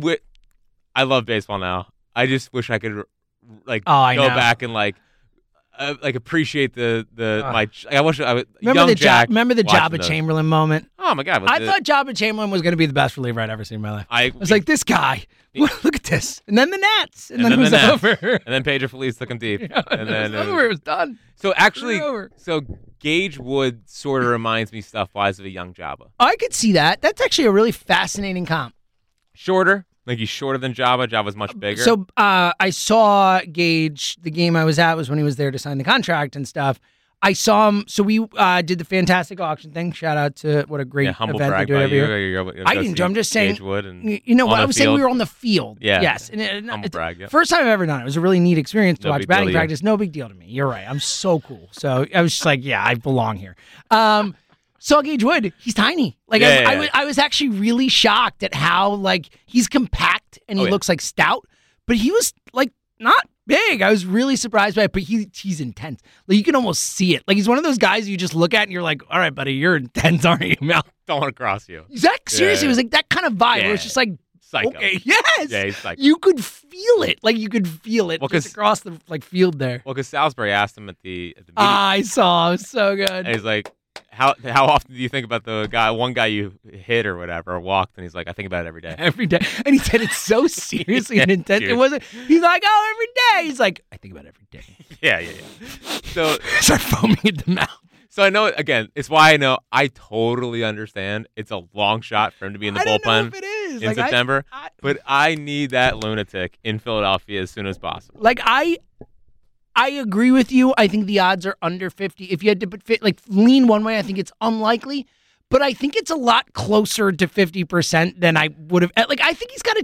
I love baseball now. I just wish I could go back and appreciate my. I wish I would. Remember Jack. Remember the watching Jabba those. Chamberlain moment? Oh my God! I thought Jabba Chamberlain was going to be the best reliever I'd ever seen in my life. I was like, this guy. Look at this, and then the Nats, and then it was over. And then Pedro Feliz took him deep, and then it was over. It was done. So actually, Gage Wood sort of reminds me stuff-wise of a young Jabba. I could see that. That's actually a really fascinating comp. Shorter. Like he's shorter than Jabba. Jabba's much bigger. So I saw Gage. The game I was at was when he was there to sign the contract and stuff. I saw him. So we did the fantastic auction thing. Shout out to what a great humble event brag they do by every you. year. I didn't do. I'm just saying. Gage Wood and you know what on I the was saying? field. We were on the field. Yeah. Yes. Humble brag. Yeah. First time I've ever done it. It was a really neat experience to No watch big deal batting to you. practice. No big deal to me. You're right. I'm so cool. So I was just like, yeah, I belong here. Saw Gage Wood. He's tiny. Like I was actually really shocked at how like he's compact and he looks like stout, but he was like not big. I was really surprised by it, but he's intense. Like you can almost see it. Like he's one of those guys you just look at and you're like, all right, buddy, you're intense, aren't you, Mel? Don't want to cross you. Exactly. Seriously, it was like that kind of vibe where it's just like, psycho. Okay, yes. Yeah, he's psycho. You could feel it. Like you could feel it just across the field there. Well, because Salisbury asked him at the meeting. I saw. It was so good. And he's like, How often do you think about the one guy you hit or whatever, or walked? And he's like, I think about it every day. Every day. And he said it so seriously and intense. Dude. It wasn't, he's like, oh, every day. He's like, I think about it every day. Yeah. So start foaming at the mouth. So I know, again, it's why I know I totally understand it's a long shot for him to be in the bullpen don't know if it is. in September, but I need that lunatic in Philadelphia as soon as possible. Like, I agree with you. I think the odds are under 50. If you had to lean one way, I think it's unlikely. But I think it's a lot closer to 50% than I would have. Like, I think he's got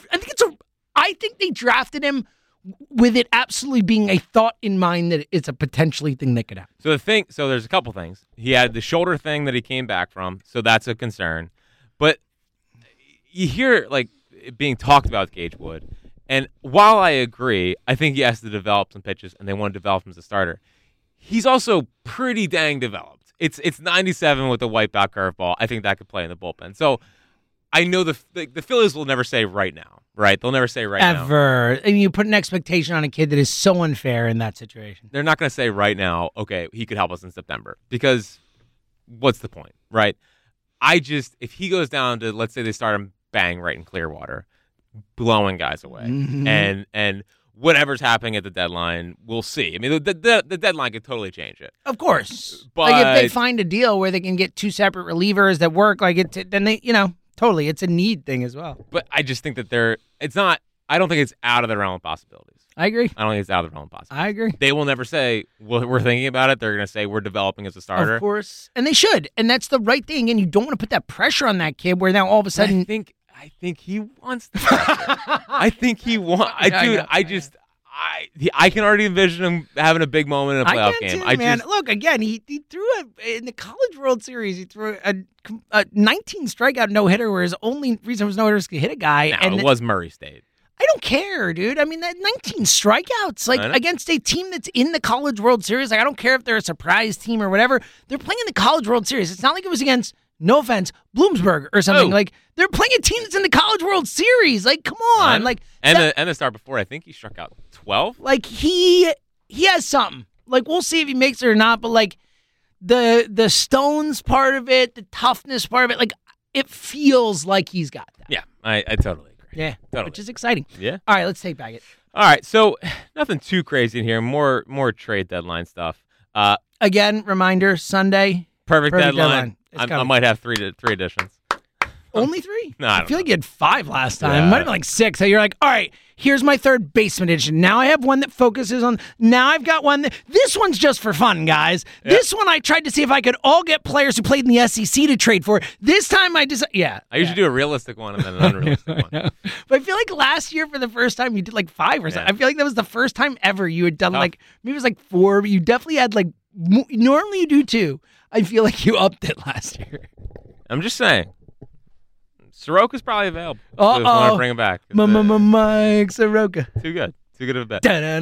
I think they drafted him with it absolutely being a thought in mind that it's a potentially thing that could happen. So there's a couple things. He had the shoulder thing that he came back from, so that's a concern. But you hear like it being talked about with Gage Wood. And while I agree, I think he has to develop some pitches, and they want to develop him as a starter. He's also pretty dang developed. It's 97 with a wipeout curveball. I think that could play in the bullpen. So I know the Phillies will never say right now, right? They'll never say right now. Ever. I mean, you put an expectation on a kid that is so unfair in that situation. They're not going to say right now, okay, he could help us in September, because what's the point, right? If he goes down to, let's say they start him bang right in Clearwater, blowing guys away, and whatever's happening at the deadline, we'll see. I mean, the deadline could totally change it. Of course. But like if they find a deal where they can get two separate relievers that work, then they, totally, it's a need thing as well. But I just think that I don't think it's out of the realm of possibilities. I agree. I don't think it's out of the realm of possibilities. I agree. They will never say, well, we're thinking about it. They're going to say we're developing as a starter. Of course. And they should. And that's the right thing. And you don't want to put that pressure on that kid where now all of a sudden. I think he wants the pressure. I think he wants. I can already envision him having a big moment in a playoff game. Too, man. Look, again, he threw in the College World Series. He threw a 19 strikeout no hitter, where his only reason was no hitter was to hit a guy. It was Murray State. I don't care, dude. I mean, that 19 strikeouts, against a team that's in the College World Series. Like, I don't care if they're a surprise team or whatever. They're playing in the College World Series. It's not like it was against, no offense, Bloomsburg or something. Like, they're playing a team that's in the College World Series. Like, come on. And the start before, I think he struck out 12. Like, he has something. Like, we'll see if he makes it or not. But like the stones part of it, the toughness part of it, like, it feels like he's got that. Yeah, I totally agree. Yeah, totally. Which is exciting. Yeah. All right, let's take back it. All right, so nothing too crazy in here. More trade deadline stuff. Again, reminder, Sunday. Perfect deadline. I might have three additions. Only 3? No, I feel like you had 5 last time. It might have been like 6. So you're like, all right, here's my third basement edition. Now I have one that focuses on. Now I've got one this one's just for fun, guys. Yeah. This one I tried to see if I could all get players who played in the SEC to trade for. This time I decided, I usually do a realistic one and then an unrealistic one. But I feel like last year for the first time you did like 5 or something. I feel like that was the first time ever you had done like, maybe it was like 4, but you definitely had like, normally you do 2. I feel like you upped it last year. I'm just saying. Soroka's probably available. When I bring him back. Mike Soroka. Too good of a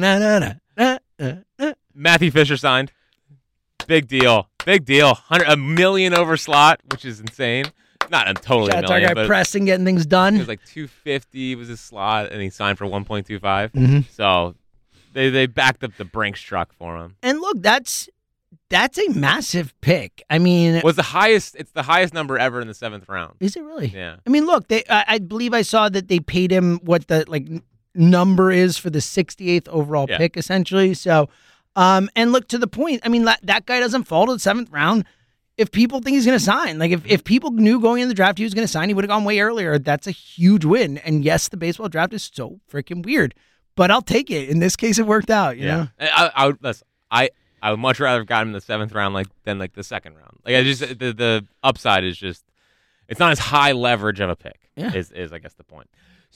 bet. Matthew Fisher signed. Big deal. $1 million over slot, which is insane. Not a totally Shout out million, to our guy but pressing, getting things done. It was like $250 was his slot, and he signed for $1.25. So They backed up the Brinks truck for him. And look, that's a massive pick. I mean, It's the highest number ever in the 7th round. Is it really? Yeah. I mean, look, I believe I saw that they paid him what the number is for the 68th overall pick, essentially. So, and look, to the point, I mean, that guy doesn't fall to the 7th round if people think he's going to sign. Like, if people knew going in the draft he was going to sign, he would have gone way earlier. That's a huge win. And yes, the baseball draft is so freaking weird, but I'll take it. In this case, it worked out, you know? I would much rather have gotten him in the 7th round than the 2nd round. Like, I just the upside is just, it's not as high leverage of a pick. Yeah. Is I guess the point.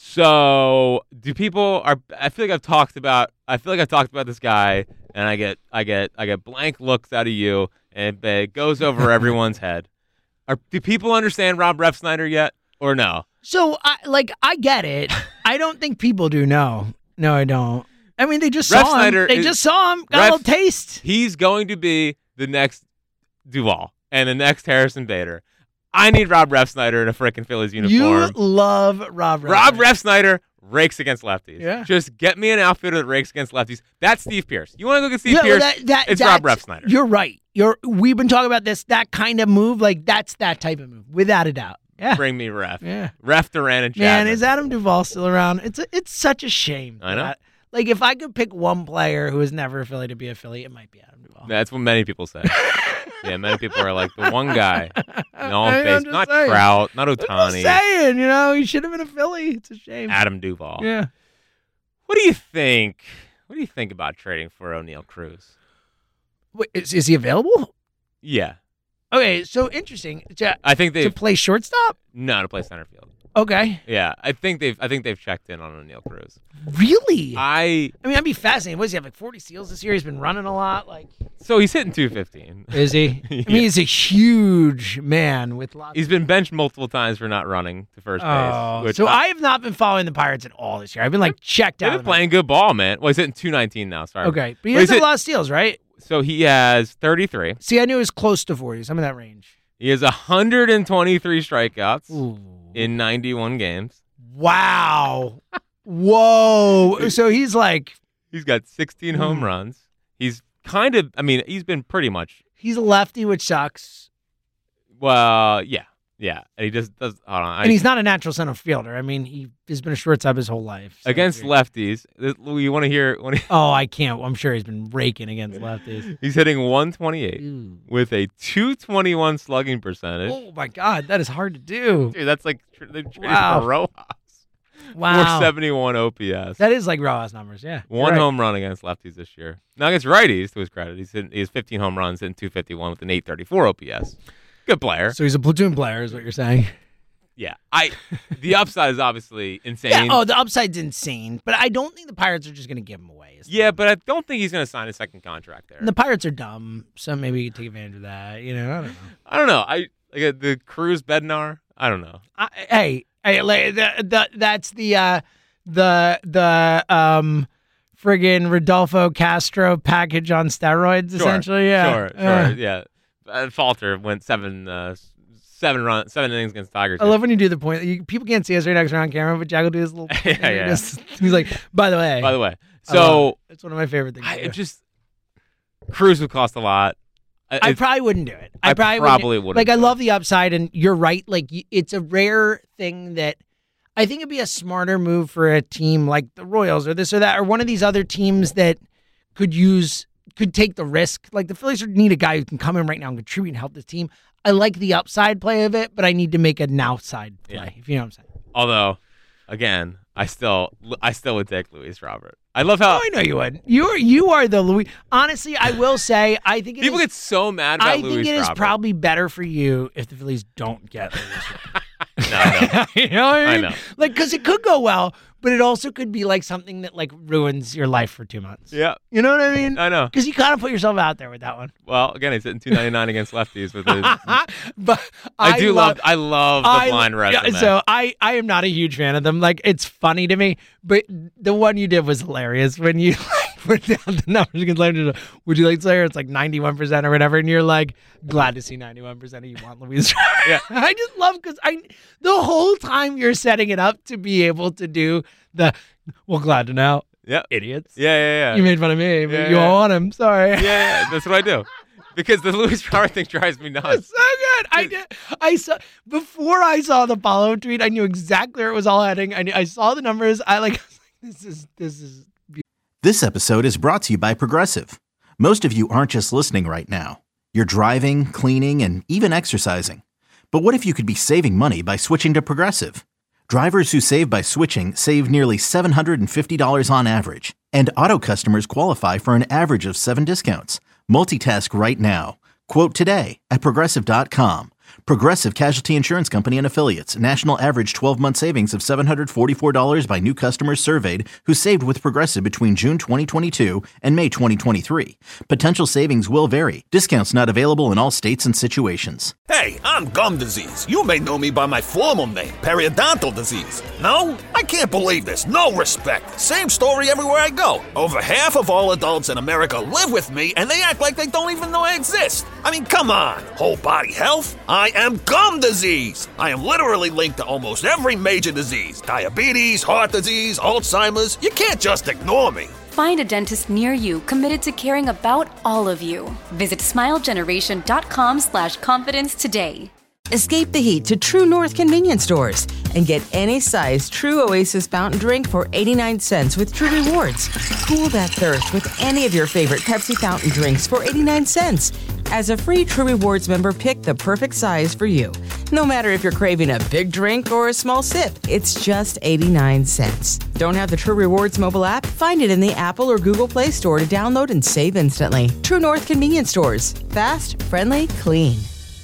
So I feel like I've talked about this guy, and I get blank looks out of you, and it goes over everyone's head. Do people understand Rob Refsnyder yet, or no? So I get it. I don't think people do. No, I don't. I mean, they just saw him. They just saw him. Got a little taste. He's going to be the next Duvall and the next Harrison Bader. I need Rob Refsnyder in a freaking Phillies uniform. You love Rob Refsnyder. Rob Refsnyder rakes against lefties. Yeah. Just get me an outfielder that rakes against lefties. That's Steve Pearce. You want to go get Steve Pearce? It's Rob Refsnyder. You're right. We've been talking about this. That kind of move, that's that type of move, without a doubt. Yeah. Bring me Ref. Yeah. Ref Duran and Chapman. Man, is Adam Duvall still around? It's such a shame. I know. Like, if I could pick one player who was never a Philly to be a Philly, it might be Adam Duvall. That's what many people say. Yeah, many people are like, the one guy in all of baseball, not saying. Trout, not I'm just Ohtani. saying, he should have been a Philly. It's a shame. Adam Duvall. Yeah. What do you think? What do you think about trading for O'Neal Cruz? Wait, is he available? Yeah. Okay, so interesting. I think to play shortstop? No, to play center field. Okay. Yeah, I think they've checked in on O'Neal Cruz. Really? I mean, I'd be fascinated. What does he have, like 40 steals this year? He's been running a lot. So he's hitting 215. Is he? Yeah. I mean, he's a huge man with lots. He's been benched multiple times for not running to first base. So I have not been following the Pirates at all this year. I've been checked out. They've been playing good ball, man. Well, he's hitting 219 now. Sorry. Okay, but he has a lot of steals, right? So he has 33. See, I knew he was close to 40. Some of that range. He has 123 strikeouts in 91 games. Wow. Whoa. So he's got 16 home runs. He's he's been pretty much. He's a lefty, which sucks. Well, yeah. Yeah. And he just does. Hold on. And he's not a natural center fielder. I mean, he has been a shortstop his whole life. So against lefties. You want to hear? Oh, I can't. I'm sure he's been raking against lefties. He's hitting 128 with a 221 slugging percentage. Oh, my God. That is hard to do. Dude, that's like they traded Wow. for Rojas. Wow. 471 OPS. That is like Rojas numbers, yeah. One home run against lefties this year. Now against righties, to his credit, he has 15 home runs and 251 with an 834 OPS. Good player. So he's a platoon player, is what you're saying. Yeah. The upside is obviously insane. Yeah, the upside's insane, but I don't think the Pirates are just going to give him away. Yeah, but I don't think he's going to sign a second contract there. And the Pirates are dumb, so maybe you could take advantage of that. I don't know. The Cruz Bednar. I don't know. That's the friggin' Rodolfo Castro package on steroids, essentially. Yeah, Sure. Yeah. Falter went 7 innings against Tigers. I love when you do the point. People can't see us right next on camera, but Jack will do his little. Yeah. He's like, by the way. So it's one of my favorite things. Cruz would cost a lot. I probably wouldn't do it. I probably wouldn't. I love the upside, and you're right. It's a rare thing that I think it'd be a smarter move for a team like the Royals or this or that, or one of these other teams that could take the risk. Like the Phillies need a guy who can come in right now and contribute and help this team. I like the upside play of it, but I need to make an outside play, if you know what I'm saying. Although, again, I still would take Luis Robert. I love how I know you would. You are the Luis. Honestly, I will say I think people get so mad about Luis Robert. I think it is probably better for you if the Phillies don't get Luis Robert. No. You know what I mean? I know. Because it could go well, but it also could be something that ruins your life for 2 months. Yeah. You know what I mean? I know. Because you kind of put yourself out there with that one. Well, again, he's hitting 299 against lefties with his. But I love the blind resume. So I am not a huge fan of them. It's funny to me, but the one you did was hilarious when you put down the numbers against lefties. Would you like Slayer? It's 91% or whatever, and you're glad to see 91% of you want Luis Robert. Yeah. I just love because the whole time you're setting it up to be able to do glad to know. Yeah. Idiots. Yeah. You made fun of me, but Yeah, you yeah. all want him. Sorry. Yeah, that's what I do. Because the Luis Robert thing drives me nuts. It's so good. I saw before I saw the follow tweet. I knew exactly where it was all heading. I saw the numbers. I was like, this is. This episode is brought to you by Progressive. Most of you aren't just listening right now. You're driving, cleaning, and even exercising. But what if you could be saving money by switching to Progressive? Drivers who save by switching save nearly $750 on average. And auto customers qualify for an average of 7 discounts. Multitask right now. Quote today at Progressive.com. Progressive Casualty Insurance Company and Affiliates. National average 12-month savings of $744 by new customers surveyed who saved with Progressive between June 2022 and May 2023. Potential savings will vary. Discounts not available in all states and situations. Hey, I'm gum disease. You may know me by my formal name, periodontal disease. No? I can't believe this. No respect. Same story everywhere I go. Over half of all adults in America live with me, and they act like they don't even know I exist. I mean, come on. Whole body health? I am gum disease. I am literally linked to almost every major disease. Diabetes, heart disease, Alzheimer's. You can't just ignore me. Find a dentist near you committed to caring about all of you. Visit smilegeneration.com/confidence today. Escape the heat to True North convenience stores and get any size True Oasis fountain drink for 89 cents with True Rewards. Cool that thirst with any of your favorite Pepsi fountain drinks for 89 cents. As a free True Rewards member, pick the perfect size for you. No matter if you're craving a big drink or a small sip, it's just 89 cents. Don't have the True Rewards mobile app? Find it in the Apple or Google Play Store to download and save instantly. True North convenience stores. Fast, friendly, clean.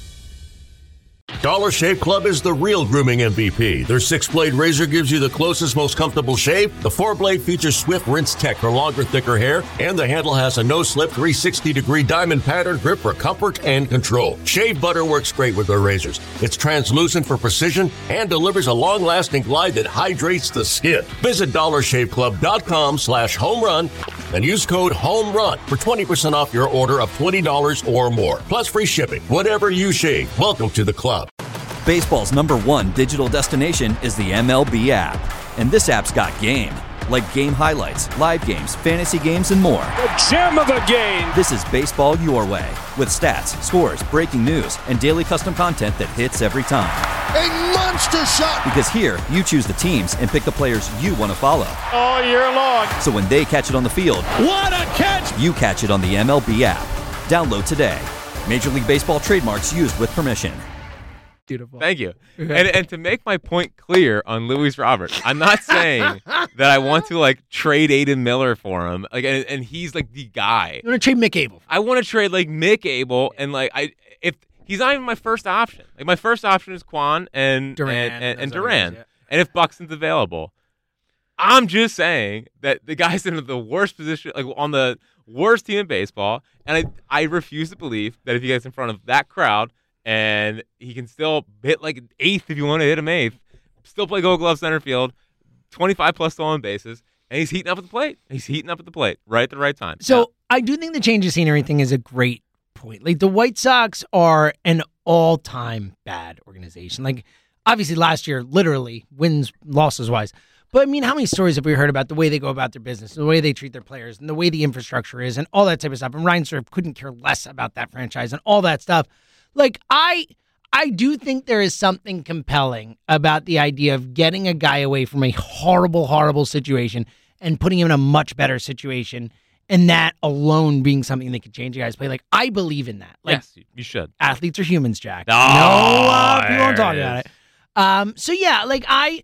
Dollar Shave Club is the real grooming MVP. Their 6-blade razor gives you the closest, most comfortable shave. The 4-blade features swift rinse tech for longer, thicker hair. And the handle has a no-slip 360-degree diamond pattern grip for comfort and control. Shave butter works great with their razors. It's translucent for precision and delivers a long-lasting glide that hydrates the skin. Visit DollarShaveClub.com/homerun and use code HOMERUN for 20% off your order of $20 or more. Plus free shipping. Whatever you shave, welcome to the club. Baseball's #1 digital destination is the MLB app. And this app's got game. Like game highlights, live games, fantasy games, and more. The gem of the game. This is baseball your way. With stats, scores, breaking news, and daily custom content that hits every time. A monster shot. Because here, you choose the teams and pick the players you want to follow. All year long. So when they catch it on the field, What a catch. you catch it on the MLB app. Download today. Major League Baseball trademarks used with permission. Beautiful. Thank you. And to make my point clear on Luis Robert, I'm not saying that I want to like trade Aiden Miller for him. Like, and he's like the guy. You want to trade Mick Abel? I want to trade like Mick Abel, and like if he's not even my first option. Like my first option is Quan and Duran. and Duran. And if Buxton's available, I'm just saying that the guy's in the worst position, like on the worst team in baseball, and I refuse to believe that if he gets in front of that crowd. And he can still hit like eighth if you want to hit him eighth. Still play Gold Glove center field, 25+ stolen bases, and he's heating up at the plate. He's heating up at the plate right at the right time. So I do think the change of scenery thing is a great point. Like the White Sox are an all-time bad organization. Like obviously last year, literally wins losses wise. But I mean, how many stories have we heard about the way they go about their business, the way they treat their players, and the way the infrastructure is, and all that type of stuff? And Ryan Serf couldn't care less about that franchise and all that stuff. Like, I do think there is something compelling about the idea of getting a guy away from a horrible, horrible situation and putting him in a much better situation, and that alone being something that could change a guy's play. Like, I believe in that. Like, yes, you should. Athletes are humans, Jack. Oh, People don't talk about it. So, yeah, like, I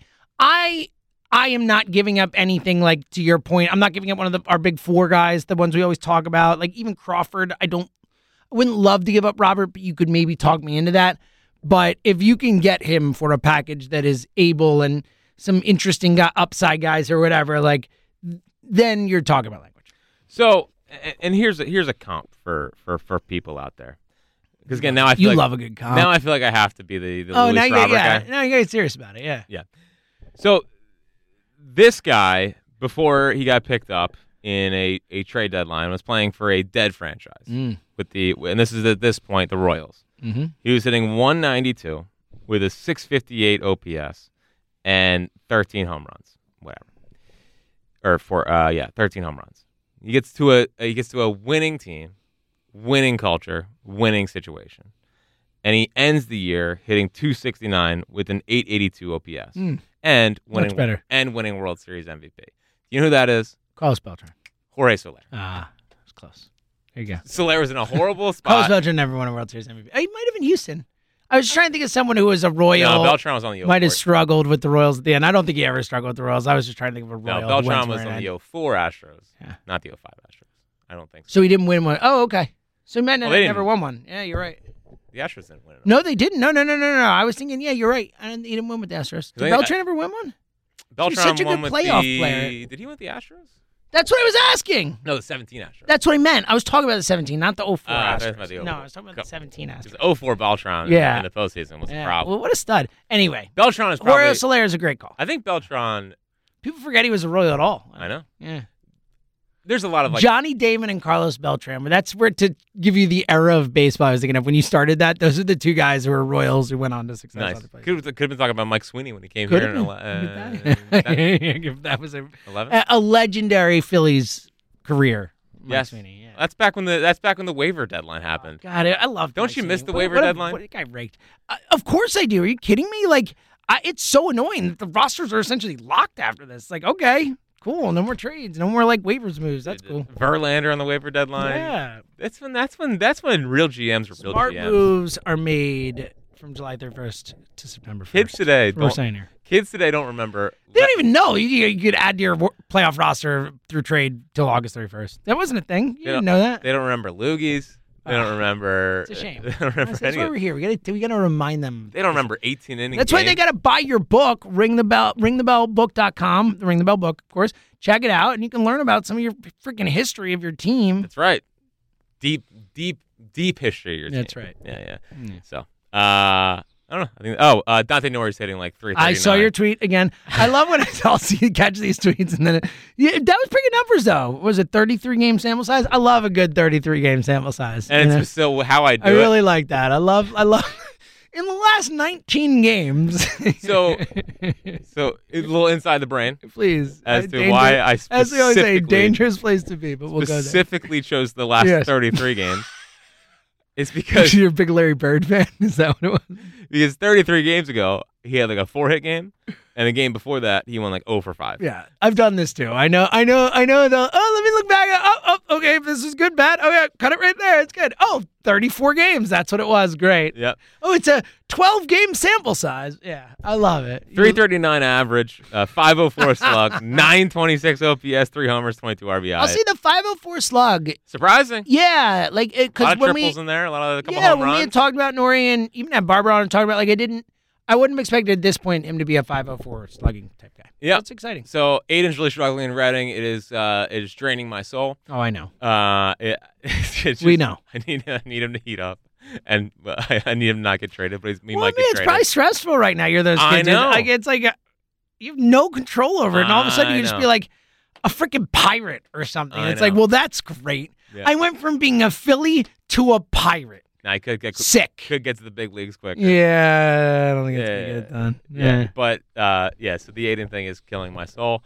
am not giving up anything, like, to your point. I'm not giving up one of our big four guys, the ones we always talk about. Like, even Crawford, I wouldn't love to give up Robert, but you could maybe talk me into that. But if you can get him for a package that is able and some interesting upside guys or whatever, like, then you're talking about language. So, and here's a comp for people out there. Because again, now I feel you love a good comp. Now I feel like I have to be the Luis Robert guy. Now you get serious about it. Yeah. Yeah. So this guy, before he got picked up in a trade deadline, was playing for a dead franchise with and this is at this point the Royals. Mm-hmm. He was hitting 192 with a 658 OPS and 13 home runs, whatever. 13 home runs. He gets to a winning team, winning culture, winning situation. And he ends the year hitting .269 with an .882 OPS and winning Much better. and winning World Series MVP. You know who that is? Carlos Beltran. Jorge Soler. It's close. There you go. Soler was in a horrible spot. Carlos Beltran never won a World Series MVP. He might have in Houston. I was trying to think of someone who was a Royal. No, Beltran was on the 04. Might have struggled with the Royals at the end. I don't think he ever struggled with the Royals. I was just trying to think of a Royal. No, Beltran was on the 04 Astros, not the 05 Astros. I don't think so. So he didn't win one. Oh, okay. So he might not Well, they have never didn't. won one. Yeah, you're right. The Astros didn't win it. No, they didn't. No. I was thinking, yeah, you're right. He didn't win with the Astros. Did Beltran ever win one? Beltran He was such a won good with playoff player. Did he win with the Astros? That's what I was asking. No, the 17 Astros. That's what I meant. I was talking about the 17, not the 04 I thought Astros. about the No, 04. I was talking about the 17 Astros. Because 04 Beltran Yeah. in the postseason was a Yeah. problem. Well, what a stud. Anyway, Beltran is probably... Jorge Soler is a great call. I think Beltran... People forget he was a Royal at all. I know. Yeah. There's a lot of Johnny Damon and Carlos Beltran. But that's where, to give you the era of baseball I was thinking of when you started that, those are the two guys who were Royals who went on to success. Nice. On the play. Could have been talking about Mike Sweeney when he came Could here have in that was a 11? a legendary Phillies career. Mike Yes. Sweeney, yeah. That's back when the waiver deadline happened. God, I love. Don't Mike you miss Sweeney. the waiver What deadline? What a guy raked. Of course I do. Are you kidding me? Like, it's so annoying that the rosters are essentially locked after this. Like, okay, cool, no more trades, no more like waivers moves. That's cool. Verlander on the waiver deadline. Yeah. That's when real GMs were real Smart GMs. moves are made from July 31st to September 1st. Kids today That's what we're saying here. Kids today don't remember. They don't even know. You could add to your playoff roster through trade till August 31st. That wasn't a thing. You didn't know that. They don't remember loogies. They don't remember. It's a shame. They don't remember That's any why of we're it. here. We gotta remind them. They don't remember 18 innings. That's why they got to buy your book, ringthebellbook.com, the Ring the Bell book, of course. Check it out, and you can learn about some of your freaking history of your team. That's right. Deep history of your team. That's right. Yeah. Mm. So, I don't know. I think, Dante Norrie's hitting like 339. I saw your tweet again. I love when I'll see you catch these tweets, and then that was pretty good numbers though. Was it 33 game sample size? I love a good 33 game sample size. And it's still how I do I it. really like that. I love. In the last 19 games. So a little inside the brain. Please. As to why I specifically, as we always say, dangerous place to be, but we'll go there. Specifically chose the last Yes. 33 games. It's because you're a big Larry Bird fan. Is that what it was? Because 33 games ago, he had like a 4-hit game, and the game before that, he won like 0 for 5. Yeah, I've done this too. I know. Let me look back. Okay, this is good, bad. Okay, cut it right there. It's good. 34 games. That's what it was. Great. Yep. Oh, it's a 12-game sample size. Yeah, I love it. 339 average, 504 slug, 926 OPS, 3 homers, 22 RBI. I'll see the 504 slug. Surprising. Yeah, like A lot because of when triples in there, a couple yeah, home when we runs. had talked about Norrie and even had Barbara on and talked about I wouldn't have expected at this point him to be a 504 slugging type guy. Yeah, that's exciting. So Aiden's really struggling in Reading. It is draining my soul. Oh, I know. It's just, We know. I need him to heat up, and I need him to not get traded. But he might get it's traded. probably stressful right now. You're those I kids. know. Like it's like you have no control over it, and all of a sudden I you just know. be like a freaking pirate or something. I It's like, know. well, that's great. Yeah. I went from being a Philly to a pirate. I could get Sick. Could get to the big leagues quicker. Yeah, I don't think it's gonna get it done. Yeah. But so the Aiden thing is killing my soul.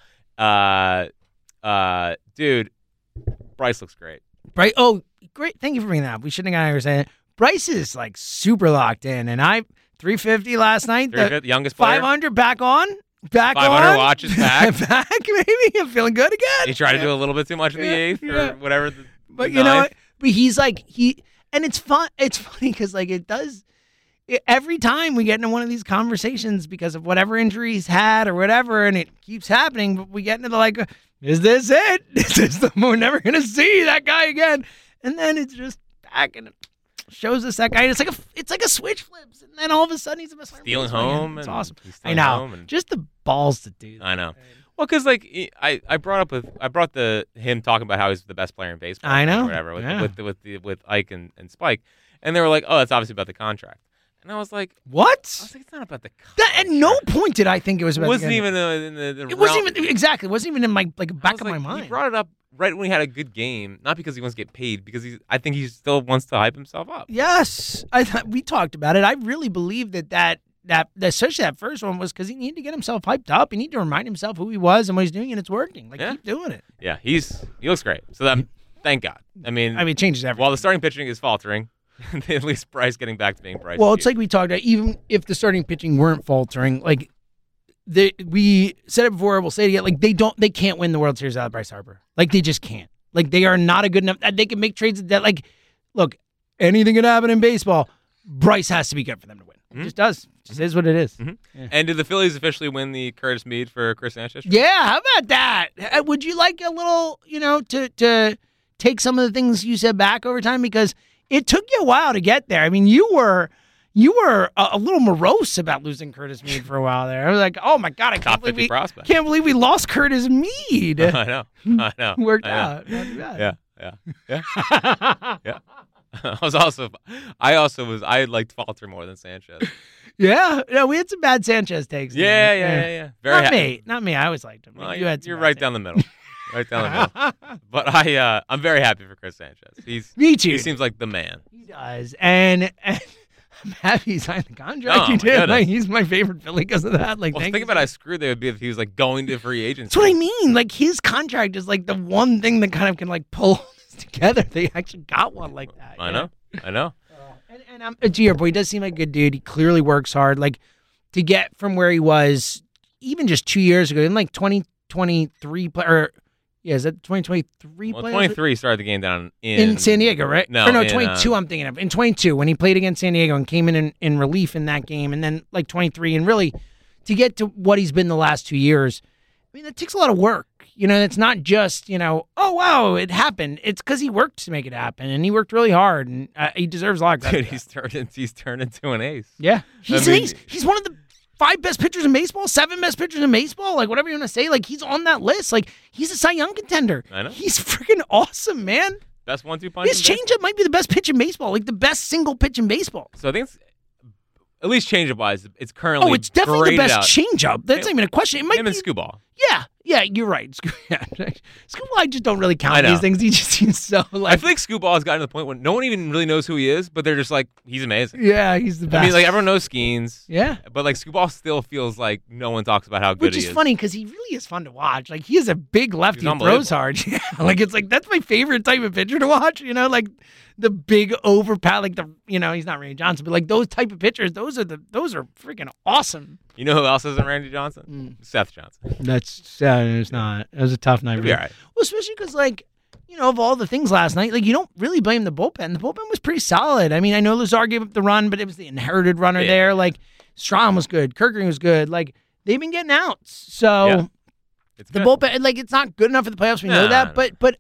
Dude, Bryce looks great. Bryce, great. Thank you for bringing that up. We shouldn't have got here saying it. Bryce is like super locked in, and I 350 last night. 350, youngest player. 500 back on. 500 on. watches back. back, maybe. I'm feeling good again. He tried to do a little bit too much in the eighth or whatever. But you know what? But he's like and it's fun. It's funny because like every time we get into one of these conversations because of whatever injury he's had or whatever, and it keeps happening. But we get into the like, is this it? We're never gonna see that guy again. And then it's just back and it shows us that guy. And it's like a switch flips, and then all of a sudden he's a stealing home. It's and awesome. he's I stealing know. home and- Just the balls to do that. I know. Well, because like I brought him talking about how he's the best player in baseball. I know. Or whatever Yeah. with Ike and Spike, and they were like, oh, that's obviously about the contract. And I was like, what? I was like, it's not about the contract. At no point did I think it was It about. wasn't the even in the It wasn't even exactly. It wasn't even in my back of my mind. He brought it up right when he had a good game, not because he wants to get paid, because I think he still wants to hype himself up. Yes, we talked about it. I really believe that especially that first one, was because he needed to get himself hyped up. He needed to remind himself who he was and what he's doing, and it's working. Like, keep doing it. Yeah, he looks great. So thank God. I mean, it changes everything. While the starting pitching is faltering, at least Bryce getting back to being Bryce. Well, it's like we talked about, even if the starting pitching weren't faltering, like we said it before, we'll say it again, like they can't win the World Series out of Bryce Harper. Like, they just can't. Like, they are not a good enough, they can make trades that, like, look, anything can happen in baseball. Bryce has to be good for them to win. It just does. It just is what it is. Mm-hmm. Yeah. And did the Phillies officially win the Curtis Mead for Chris Sanchez? Yeah, how about that? Would you like a little, to take some of the things you said back over time? Because it took you a while to get there. I mean, you were a little morose about losing Curtis Mead for a while there. I was like, oh my God, I can't believe we lost Curtis Mead. I know. Worked out. Not too bad. Yeah. I liked Falter more than Sanchez. Yeah. No, we had some bad Sanchez takes. Yeah. Not me. I always liked him. Well, you're right down the middle. Right down the middle. But I'm very happy for Chris Sanchez. Me too. He seems like the man. He does. And I'm happy he signed the contract he did. Like, he's my favorite Philly because of that. Like, think about how screwed they would be if he was like going to free agency. That's what I mean. Like, his contract is like the one thing that kind of can like pull together. They actually got one like that. I know. And to your point, he does seem like a good dude. He clearly works hard. Like, to get from where he was even just 2 years ago in like 2023 is that 2023 Well, 23 started the game down in San Diego, right? No, 22 I'm thinking of. In 22 when he played against San Diego and came in relief in that game, and then like 23, and really to get to what he's been the last 2 years, I mean, that takes a lot of work. It's not just, oh, wow, it happened. It's because he worked to make it happen, and he worked really hard, and he deserves a lot of credit. Dude, he's turned into an ace. Yeah. He's one of the 5 best pitchers in baseball, 7 best pitchers in baseball, like whatever you want to say. Like, he's on that list. Like, he's a Cy Young contender. I know. He's freaking awesome, man. Best 1-2 punch. His changeup might be the best pitch in baseball, like the best single pitch in baseball. So I think it's, at least changeup wise, it's currently. Oh, it's definitely the best changeup. That's not even a question. It might him be and Scooball. Yeah, you're right. Scooball, I just don't really count these things. He just seems so like. I feel like Scooball has gotten to the point when no one even really knows who he is, but they're just like, he's amazing. Yeah, he's the best. I mean, like, everyone knows Skeens. Yeah. But like, Scooball still feels like no one talks about how good he is. Which is funny because he really is fun to watch. Like, he is a big lefty who throws hard. Yeah, like, it's like, that's my favorite type of pitcher to watch. Like the big overpower, like he's not Randy Johnson, but like those type of pitchers, those are freaking awesome. You know who else isn't Randy Johnson? Seth Johnson. It's not. It was a tough night. It'll be all right. Well, especially because, like, of all the things last night, like, you don't really blame the bullpen. The bullpen was pretty solid. I mean, I know Lazar gave up the run, but it was the inherited runner there. Like, Strahm was good. Kerkering was good. Like, they've been getting outs. So, the bullpen, like, it's not good enough for the playoffs. We know that. No. But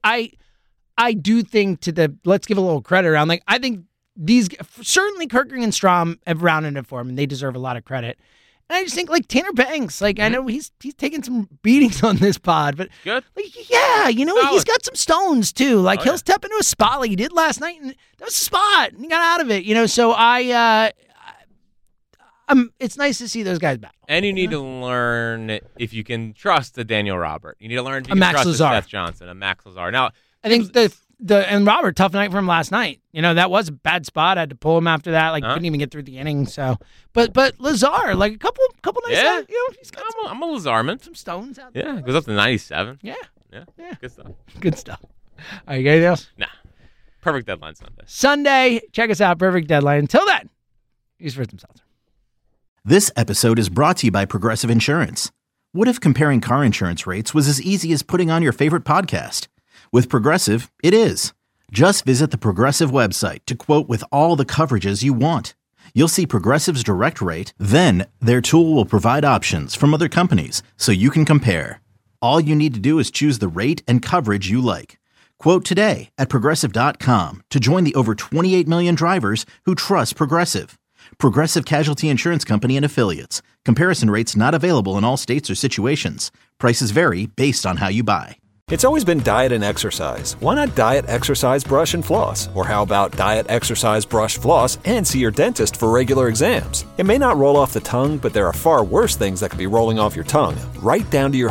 I do think let's give a little credit around. Like, I think certainly Kerkering and Strahm have rounded it for him, and they deserve a lot of credit. And I just think, like, Tanner Banks, like, I know he's taking some beatings on this pod, but good. Like, yeah, he's got some stones too. Like, he'll step into a spot like he did last night, and that was a spot, and he got out of it. So it's nice to see those guys battle. And you need to learn if you can trust a Daniel Robert. You need to learn if you a can Max trust Lazar. a Seth Johnson, a Max Lazar. Now, I think and Robert, tough night for him last night. That was a bad spot. I had to pull him after that. Like, couldn't even get through the inning. So, but Lazar, like a couple nights out, he's got I'm a Lazarman. Some stones out there. Yeah, goes up to 97. Yeah. Good stuff. Are you got anything else? Nah. Perfect Deadline Sunday. Sunday, check us out. Perfect Deadline. Until then, use Wisdom Seltzer. This episode is brought to you by Progressive Insurance. What if comparing car insurance rates was as easy as putting on your favorite podcast? With Progressive, it is. Just visit the Progressive website to quote with all the coverages you want. You'll see Progressive's direct rate, then their tool will provide options from other companies so you can compare. All you need to do is choose the rate and coverage you like. Quote today at Progressive.com to join the over 28 million drivers who trust Progressive. Progressive Casualty Insurance Company and Affiliates. Comparison rates not available in all states or situations. Prices vary based on how you buy. It's always been diet and exercise. Why not diet, exercise, brush, and floss? Or how about diet, exercise, brush, floss, and see your dentist for regular exams? It may not roll off the tongue, but there are far worse things that could be rolling off your tongue, right down to your heart.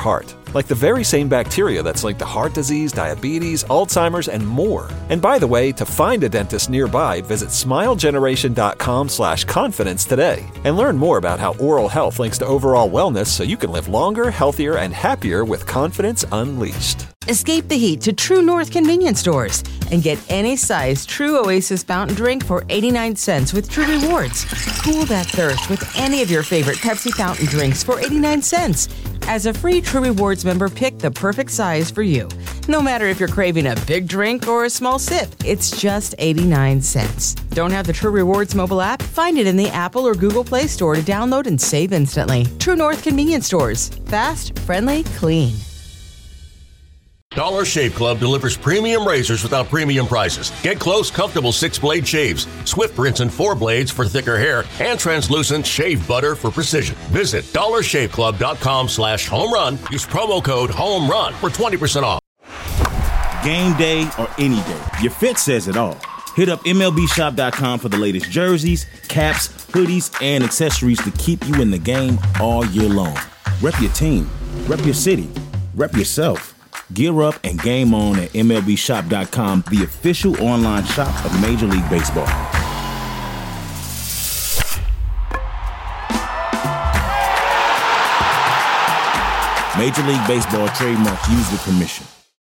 like the very same bacteria that's linked to heart disease, diabetes, Alzheimer's, and more. And by the way, to find a dentist nearby, visit smilegeneration.com/confidence today and learn more about how oral health links to overall wellness so you can live longer, healthier, and happier with confidence unleashed. Escape the heat to True North convenience stores and get any size True Oasis fountain drink for 89 cents with True Rewards. Cool that thirst with any of your favorite Pepsi fountain drinks for 89 cents. As a free True Rewards member, pick the perfect size for you. No matter if you're craving a big drink or a small sip, it's just 89 cents. Don't have the True Rewards mobile app? Find it in the Apple or Google Play Store to download and save instantly. True North convenience stores. Fast, friendly, clean. Dollar Shave Club delivers premium razors without premium prices. Get close, comfortable 6-blade shaves, swift rinse and 4 blades for thicker hair, and translucent shave butter for precision. Visit dollarshaveclub.com/home run. Use promo code HOMERUN for 20% off. Game day or any day, your fit says it all. Hit up MLBshop.com for the latest jerseys, caps, hoodies, and accessories to keep you in the game all year long. Rep your team, rep your city, rep yourself. Gear up and game on at MLBshop.com, the official online shop of Major League Baseball. Major League Baseball trademarks used with permission.